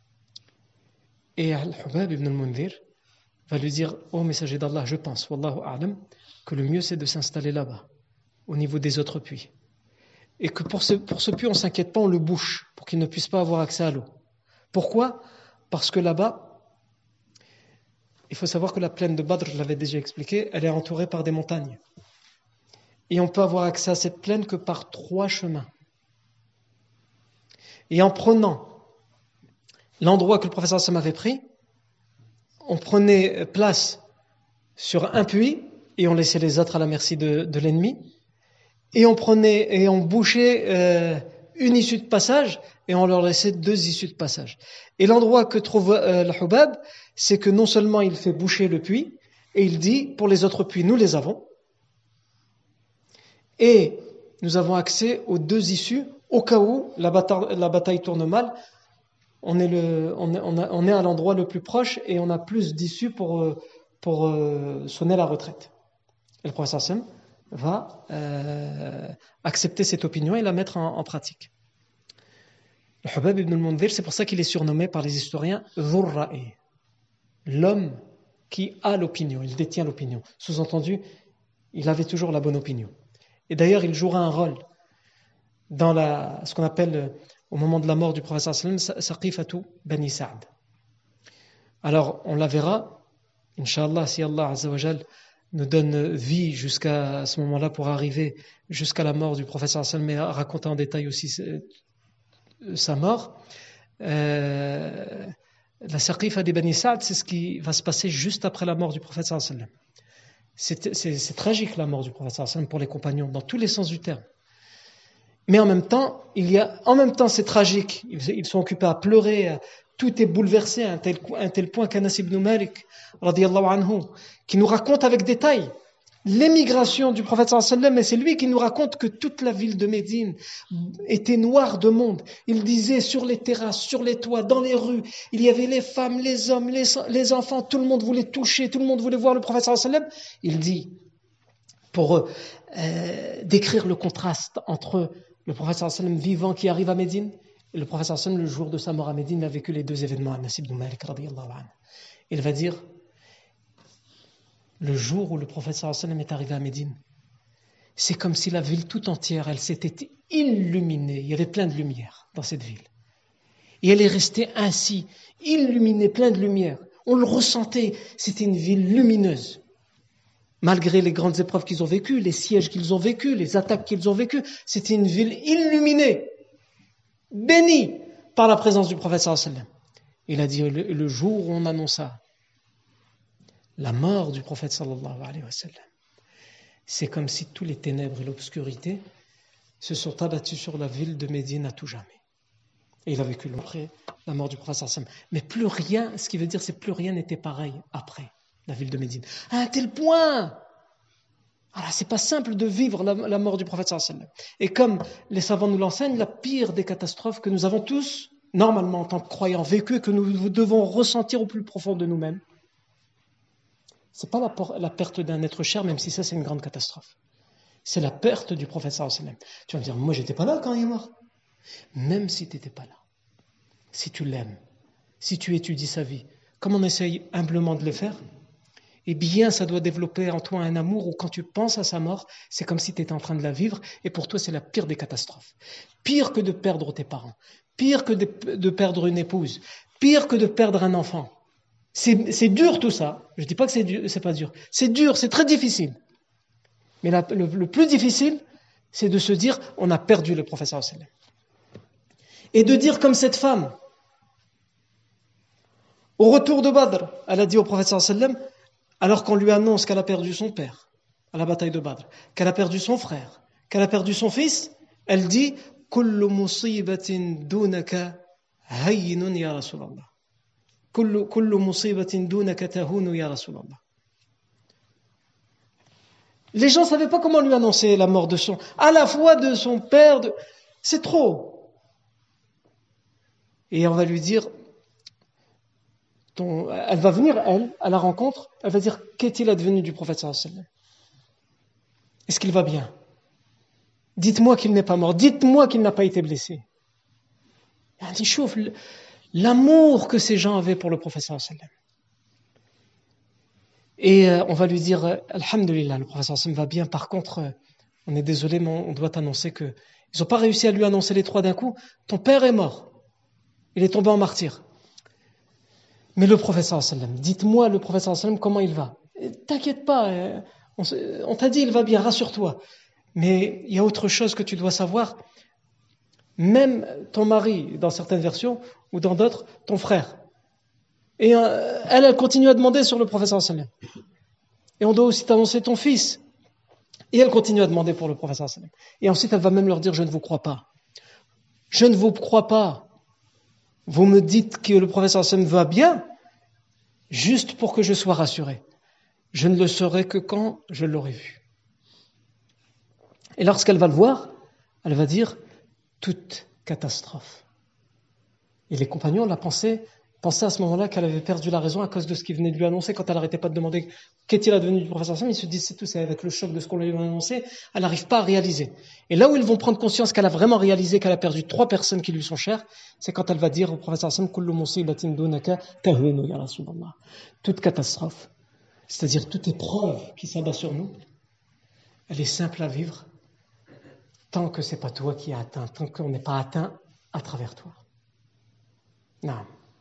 Et Al-Hubab ibn al-Mundhir va lui dire, ô oh, messager d'Allah, je pense, wallahu a'lam, que le mieux c'est de s'installer là-bas, au niveau des autres puits. Et que pour ce, pour ce puits, on ne s'inquiète pas, on le bouche, pour qu'il ne puisse pas avoir accès à l'eau. Pourquoi? Parce que là-bas, il faut savoir que la plaine de Badr, je l'avais déjà expliqué, elle est entourée par des montagnes. Et on peut avoir accès à cette plaine que par trois chemins. Et en prenant l'endroit que le professeur Sam avait pris, on prenait place sur un puits et on laissait les autres à la merci de, de l'ennemi. Et on prenait et on bouchait euh, une issue de passage et on leur laissait deux issues de passage. Et l'endroit que trouve euh, le Hubab, c'est que non seulement il fait boucher le puits, et il dit, pour les autres puits, nous les avons, et nous avons accès aux deux issues, au cas où la bataille, la bataille tourne mal, on est, le, on, est, on, a, on est à l'endroit le plus proche et on a plus d'issues pour, pour euh, sonner la retraite. Et le professeur Sam va euh, accepter cette opinion et la mettre en, en pratique. Le Hubab ibn al-Mundhir, c'est pour ça qu'il est surnommé par les historiens Dhurra'i, l'homme qui a l'opinion, il détient l'opinion. Sous-entendu, il avait toujours la bonne opinion. Et d'ailleurs, il jouera un rôle dans la, ce qu'on appelle, au moment de la mort du prophète sallam, Saqifatu Bani Sa'd. Alors, on la verra, Inch'Allah, si Allah Azza wa Jal nous donne vie jusqu'à ce moment-là pour arriver jusqu'à la mort du prophète sallallahu alayhi wa sallam, mais raconter en détail aussi sa mort. Euh, la Saqifa des Bani Sa'd, c'est ce qui va se passer juste après la mort du prophète sallallahu alayhi wa sallam. C'est, c'est, c'est tragique la mort du prophète sallallahu alayhi wa sallam pour les compagnons, dans tous les sens du terme. Mais en même temps, il y a, en même temps, c'est tragique. Ils, ils sont occupés à pleurer. Tout est bouleversé à un tel, un tel point qu'Anas ibn Malik, radiyallahu anhu, qui nous raconte avec détail l'émigration du prophète sallallahu alayhi wa sallam, et c'est lui qui nous raconte que toute la ville de Médine était noire de monde. Il disait sur les terrasses, sur les toits, dans les rues, il y avait les femmes, les hommes, les, les enfants, tout le monde voulait toucher, tout le monde voulait voir le prophète sallallahu alayhi wa sallam. Il dit, pour euh, décrire le contraste entre le prophète sallallahu alayhi wa sallam vivant qui arrive à Médine, et le prophète sallallahu alayhi wa sallam, le jour de sa mort à Médine, a vécu les deux événements. Anas ibn Malik, radiyallahu anhu. Il va dire, le jour où le prophète sallallahu alayhi wa sallam est arrivé à Médine, c'est comme si la ville tout entière, elle s'était illuminée. Il y avait plein de lumière dans cette ville. Et elle est restée ainsi, illuminée, plein de lumière. On le ressentait, c'était une ville lumineuse. Malgré les grandes épreuves qu'ils ont vécues, les sièges qu'ils ont vécus, les attaques qu'ils ont vécues, c'était une ville illuminée, bénie par la présence du prophète sallallahu alayhi wa sallam. Il a dit, le, le jour où on annonça la mort du prophète sallallahu alayhi wa sallam, c'est comme si tous les ténèbres et l'obscurité se sont abattus sur la ville de Médine à tout jamais. Et il a vécu après la mort du prophète sallallahu alayhi wa sallam. Mais plus rien, ce qui veut dire, c'est plus rien n'était pareil après la ville de Médine. À un tel point, alors c'est pas simple de vivre la, la mort du prophète sallallahu alayhi wa sallam. Et comme les savants nous l'enseignent, la pire des catastrophes que nous avons tous, normalement en tant que croyants, vécu, que nous devons ressentir au plus profond de nous-mêmes, c'est pas la, la perte d'un être cher, même si ça c'est une grande catastrophe. C'est la perte du prophète sallallahu alayhi wa sallam. Tu vas me dire, moi j'étais pas là quand il est mort. Même si tu n'étais pas là, si tu l'aimes, si tu étudies sa vie, comme on essaye humblement de le faire, eh bien ça doit développer en toi un amour où quand tu penses à sa mort, c'est comme si tu étais en train de la vivre, et pour toi c'est la pire des catastrophes. Pire que de perdre tes parents, pire que de, de perdre une épouse, pire que de perdre un enfant. C'est, c'est dur tout ça. Je ne dis pas que c'est, dur, c'est pas dur. C'est dur, c'est très difficile. Mais la, le, le plus difficile, c'est de se dire, on a perdu le prophète sallallahu alayhi wa sallam. Et de dire comme cette femme, au retour de Badr, elle a dit au prophète sallallahu alayhi wa sallam, alors qu'on lui annonce qu'elle a perdu son père à la bataille de Badr, qu'elle a perdu son frère, qu'elle a perdu son fils, elle dit, kullu musibatin dunaka hayyinun ya Rasulallah. Kullu kullu musibatin dunaka tahunu ya Rasulallah. Les gens ne savaient pas comment lui annoncer la mort de son, à la fois de son père, de... c'est trop. Et on va lui dire, ton... elle va venir, elle, à la rencontre, elle va dire, qu'est-il advenu du prophète sallallahu alayhi wa sallam? Est-ce qu'il va bien? Dites-moi qu'il n'est pas mort, dites-moi qu'il n'a pas été blessé. Elle dit, chauffe, l'amour que ces gens avaient pour le prophète sallallahu alayhi wa sallam. Et euh, on va lui dire, euh, alhamdulillah, le prophète sallallahu alayhi wa sallam va bien. Par contre, euh, on est désolé, mais on doit t'annoncer que ils n'ont pas réussi à lui annoncer les trois d'un coup. Ton père est mort. Il est tombé en martyr. Mais le prophète sallallahu alayhi wa sallam, dites-moi le prophète sallallahu alayhi wa sallam comment il va. Et t'inquiète pas, euh, on, on t'a dit il va bien, rassure-toi. Mais il y a autre chose que tu dois savoir. Même ton mari, dans certaines versions, ou dans d'autres, ton frère. Et euh, elle, elle continue à demander sur le prophète sallallahu alayhi wa sallam. Et on doit aussi t'annoncer ton fils. Et elle continue à demander pour le prophète sallallahu alayhi wa sallam. Et ensuite, elle va même leur dire, je ne vous crois pas. Je ne vous crois pas. Vous me dites que le prophète sallallahu alayhi wa sallam va bien, juste pour que je sois rassuré. Je ne le saurai que quand je l'aurai vu. Et lorsqu'elle va le voir, elle va dire, toute catastrophe. Et les compagnons la pensaient, pensaient à ce moment-là qu'elle avait perdu la raison à cause de ce qu'il venait de lui annoncer. Quand elle n'arrêtait pas de demander qu'est-il advenu du prophète sallallahu alayhi wa sallam, ils se disent c'est tout, c'est avec le choc de ce qu'on lui a annoncé, elle n'arrive pas à réaliser. Et là où ils vont prendre conscience qu'elle a vraiment réalisé qu'elle a perdu trois personnes qui lui sont chères, c'est quand elle va dire au prophète sallallahu alayhi wa sallam, kullu musibatin dunaka tahwinu ya Rasulallah. Toute catastrophe C'est-à-dire toute épreuve qui s'abat sur nous, elle est simple à vivre tant que ce n'est pas toi qui es atteint, tant qu'on n'est pas atteint à travers toi. Non.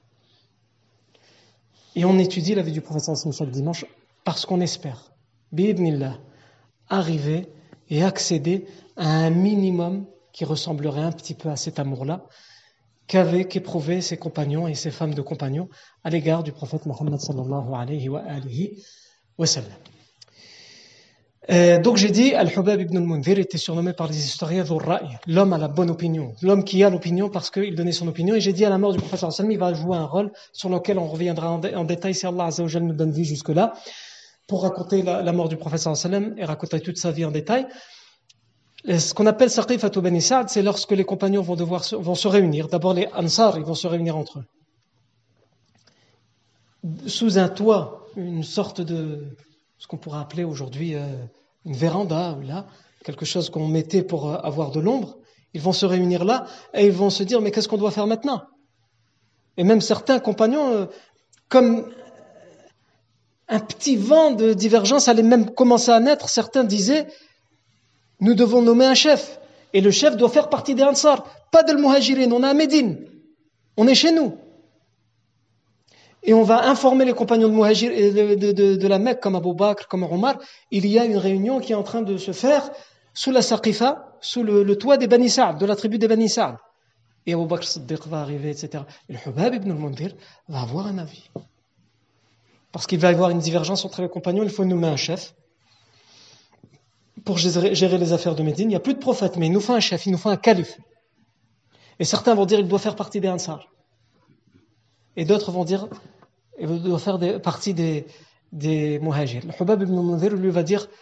Et on étudie la vie du prophète sallallahu alayhi wa sallam chaque dimanche parce qu'on espère, bi'idhnillah, arriver et accéder à un minimum qui ressemblerait un petit peu à cet amour-là qu'avaient, qu'éprouvaient ses compagnons et ses femmes de compagnons à l'égard du prophète Mohammed sallallahu alayhi wa alihi wa sallam. Euh, donc j'ai dit, Al-Hubab ibn al-Mundhir était surnommé par les historiens Dhur Ra'i, l'homme à la bonne opinion, l'homme qui a l'opinion parce qu'il donnait son opinion. Et j'ai dit à la mort du prophète sallallahu alayhi wa sallam, il va jouer un rôle sur lequel on reviendra en, dé- en détail si Allah azza wa jalla nous donne vie jusque-là, pour raconter la, la mort du prophète sallallahu alayhi wa sallam et raconter toute sa vie en détail. Ce qu'on appelle Saqifatu Bani Sa'd, c'est lorsque les compagnons vont devoir se, vont se réunir. D'abord les Ansar, ils vont se réunir entre eux. Sous un toit, une sorte de, ce qu'on pourrait appeler aujourd'hui euh, une véranda, là, quelque chose qu'on mettait pour euh, avoir de l'ombre. Ils vont se réunir là et ils vont se dire, mais qu'est-ce qu'on doit faire maintenant? Et même certains compagnons, euh, comme un petit vent de divergence allait même commencer à naître, certains disaient, nous devons nommer un chef. Et le chef doit faire partie des Ansar, pas de Muhajirin. On est à Médine. On est chez nous. Et on va informer les compagnons de, Muhajir, de, de, de, de la Mecque, comme Abu Bakr, comme Omar. Il y a une réunion qui est en train de se faire sous la Saqifa, sous le, le toit des Bani Sa'd, de la tribu des Bani Sa'd. Et Abu Bakr Siddiq va arriver, et cetera. Et le Hubab ibn al-Mundhir va avoir un avis. Parce qu'il va y avoir une divergence entre les compagnons, il faut nommer un chef pour gérer les affaires de Médine. Il n'y a plus de prophète, mais il nous faut un chef, il nous faut un calife. Et certains vont dire qu'il doit faire partie des Ansar. Et d'autres vont dire qu'il doit faire des, partie des, des Muhajir. Le Hubab ibn al-Mundhir lui va dire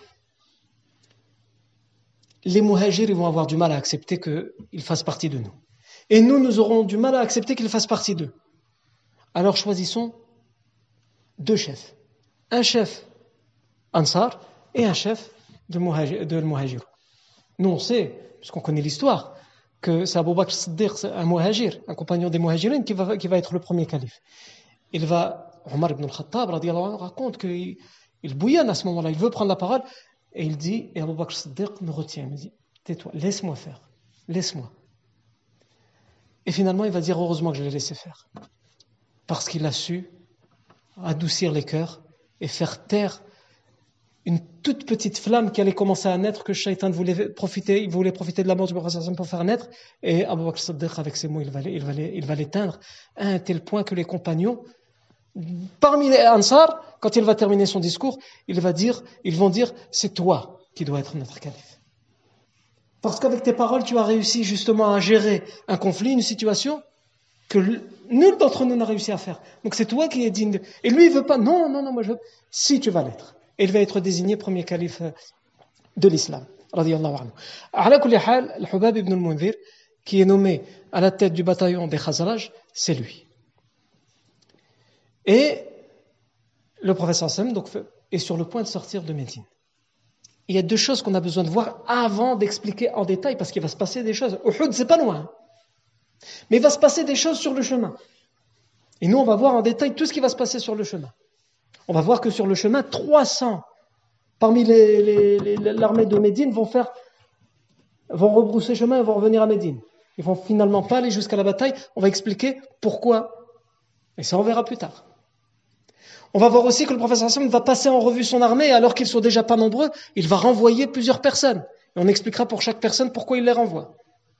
les Muhajir ils vont avoir du mal à accepter qu'il fasse partie de nous. Et nous, nous aurons du mal à accepter qu'il fasse partie d'eux. Alors choisissons deux chefs. Un chef Ansar et un chef de Muhajir, de Muhajir. Nous, on sait, puisqu'on connaît l'histoire, que c'est Abu Bakr Siddiq, un Muhajir, un compagnon des Muhajirines, qui va, qui va être le premier calife. Il va, Omar ibn al-Khattab, radiyallahu anhu, raconte qu'il il bouillonne à ce moment-là, il veut prendre la parole, et il dit, et Abu Bakr Siddiq nous retient, il me dit, tais-toi, laisse-moi faire, laisse-moi. Et finalement, il va dire, heureusement que je l'ai laissé faire. Parce qu'il a su adoucir les cœurs et faire taire une toute petite flamme qui allait commencer à naître, que Shaitan voulait profiter, il voulait profiter de la mort du prophète pour faire naître, et Abu Bakr Siddiq avec ses mots il va, il va, il va l'éteindre à un tel point que les compagnons parmi les Ansar, quand il va terminer son discours, il va dire, ils vont dire c'est toi qui dois être notre calife, parce qu'avec tes paroles tu as réussi justement à gérer un conflit, une situation que nul d'entre nous n'a réussi à faire, donc c'est toi qui es digne de... Et lui il veut pas, non non non moi je veux... si tu vas l'être. Et il va être désigné premier calife de l'islam. Radiyallahu anhu. Ala kulli hal, Al-Hubab ibn al-Mundhir, qui est nommé à la tête du bataillon des Khazraj, c'est lui. Et le prophète sallam donc est sur le point de sortir de Médine. Il y a deux choses qu'on a besoin de voir avant d'expliquer en détail, parce qu'il va se passer des choses. Uhud, c'est pas loin. Mais il va se passer des choses sur le chemin. Et nous, on va voir en détail tout ce qui va se passer sur le chemin. On va voir que sur le chemin, trois cents parmi les, les, les, l'armée de Médine vont faire, vont rebrousser chemin et vont revenir à Médine. Ils vont finalement pas aller jusqu'à la bataille. On va expliquer pourquoi. Et ça, on verra plus tard. On va voir aussi que le prophète sallallahu alayhi wa sallam va passer en revue son armée, alors qu'ils sont déjà pas nombreux, il va renvoyer plusieurs personnes. Et on expliquera pour chaque personne pourquoi il les renvoie.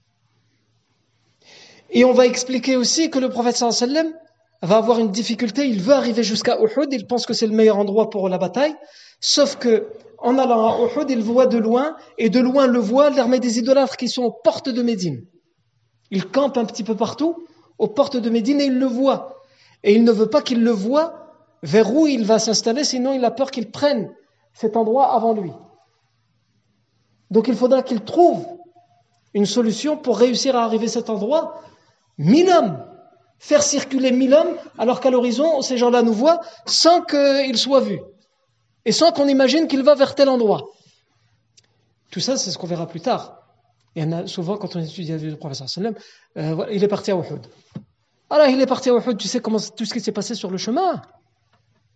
Et on va expliquer aussi que le prophète sallallahu alayhi wa sallam va avoir une difficulté, il veut arriver jusqu'à Uhud, il pense que c'est le meilleur endroit pour la bataille, sauf que en allant à Uhud, il voit de loin, et de loin le voit l'armée des idolâtres qui sont aux portes de Médine. Il campe un petit peu partout, aux portes de Médine, et il le voit. Et il ne veut pas qu'il le voie vers où il va s'installer, sinon il a peur qu'il prenne cet endroit avant lui. Donc il faudra qu'il trouve une solution pour réussir à arriver à cet endroit. Mille hommes, faire circuler mille hommes, alors qu'à l'horizon, ces gens-là nous voient sans qu'ils soient vus. Et sans qu'on imagine qu'il va vers tel endroit. Tout ça, c'est ce qu'on verra plus tard. Il y en a souvent, quand on étudie la vie du prophète sallallahu alayhi wa sallam, euh, il est parti à Uhud. Alors, il est parti à Uhud, tu sais comment, tout ce qui s'est passé sur le chemin.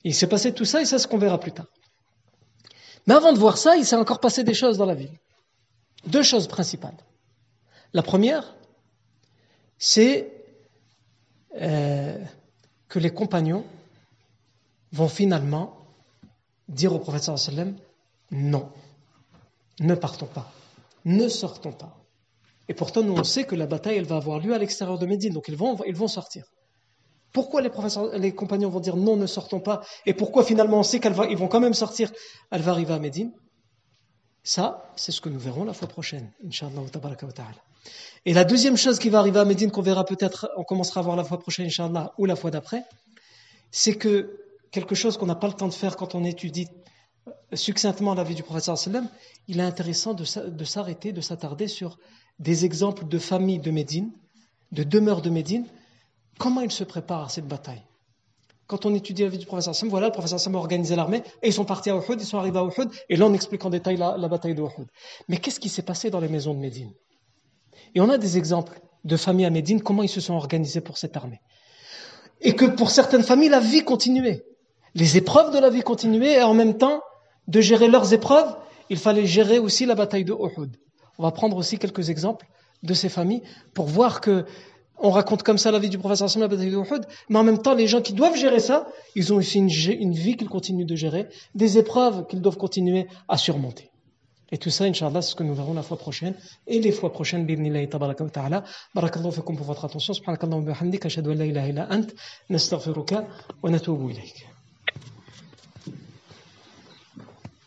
Il s'est passé tout ça et ça, c'est ce qu'on verra plus tard. Mais avant de voir ça, il s'est encore passé des choses dans la ville. Deux choses principales. La première, c'est euh, que les compagnons vont finalement dire au prophète sallallahu alayhi wa sallam, non, ne partons pas, ne sortons pas. Et pourtant, nous, on sait que la bataille, elle va avoir lieu à l'extérieur de Médine, donc ils vont, ils vont sortir. Pourquoi les, les compagnons vont dire non, ne sortons pas, et pourquoi finalement on sait qu'ils vont quand même sortir, elle va arriver à Médine? Ça, c'est ce que nous verrons la fois prochaine, Inch'Allah tabaraka wa ta'ala. Et la deuxième chose qui va arriver à Médine, qu'on verra peut-être, on commencera à voir la fois prochaine, Inch'Allah, ou la fois d'après, c'est que quelque chose qu'on n'a pas le temps de faire quand on étudie succinctement la vie du prophète sallallahu alayhi wa sallam, il est intéressant de, de s'arrêter, de s'attarder sur des exemples de familles de Médine, de demeures de Médine, comment ils se préparent à cette bataille. Quand on étudie la vie du prophète sallallahu alayhi wa sallam, voilà, le prophète sallallahu alayhi wa sallam a organisé l'armée, et ils sont partis à Uhud, ils sont arrivés à Uhud, et là on explique en détail la, la bataille de Uhud. Mais qu'est-ce qui s'est passé dans les maisons de Médine? Et on a des exemples de familles à Médine, comment ils se sont organisés pour cette armée. Et que pour certaines familles, la vie continuait. Les épreuves de la vie continuaient, et en même temps, de gérer leurs épreuves, il fallait gérer aussi la bataille de Uhud. On va prendre aussi quelques exemples de ces familles pour voir que on raconte comme ça la vie du prophète sallallahu alayhi wa sallam, la bataille de Uhud, mais en même temps, les gens qui doivent gérer ça, ils ont aussi une, une vie qu'ils continuent de gérer, des épreuves qu'ils doivent continuer à surmonter. Et tout ça, Inch'Allah, c'est ce que nous verrons la fois prochaine et les fois prochaines, bi'idhnillahi tabaraka wa ta'ala. Barakallahu fikum pour votre attention. Subhanakallahu wa bihamdika, ashhadu an la ilaha illa ant, nastaghfiruka wa natubu ilayk.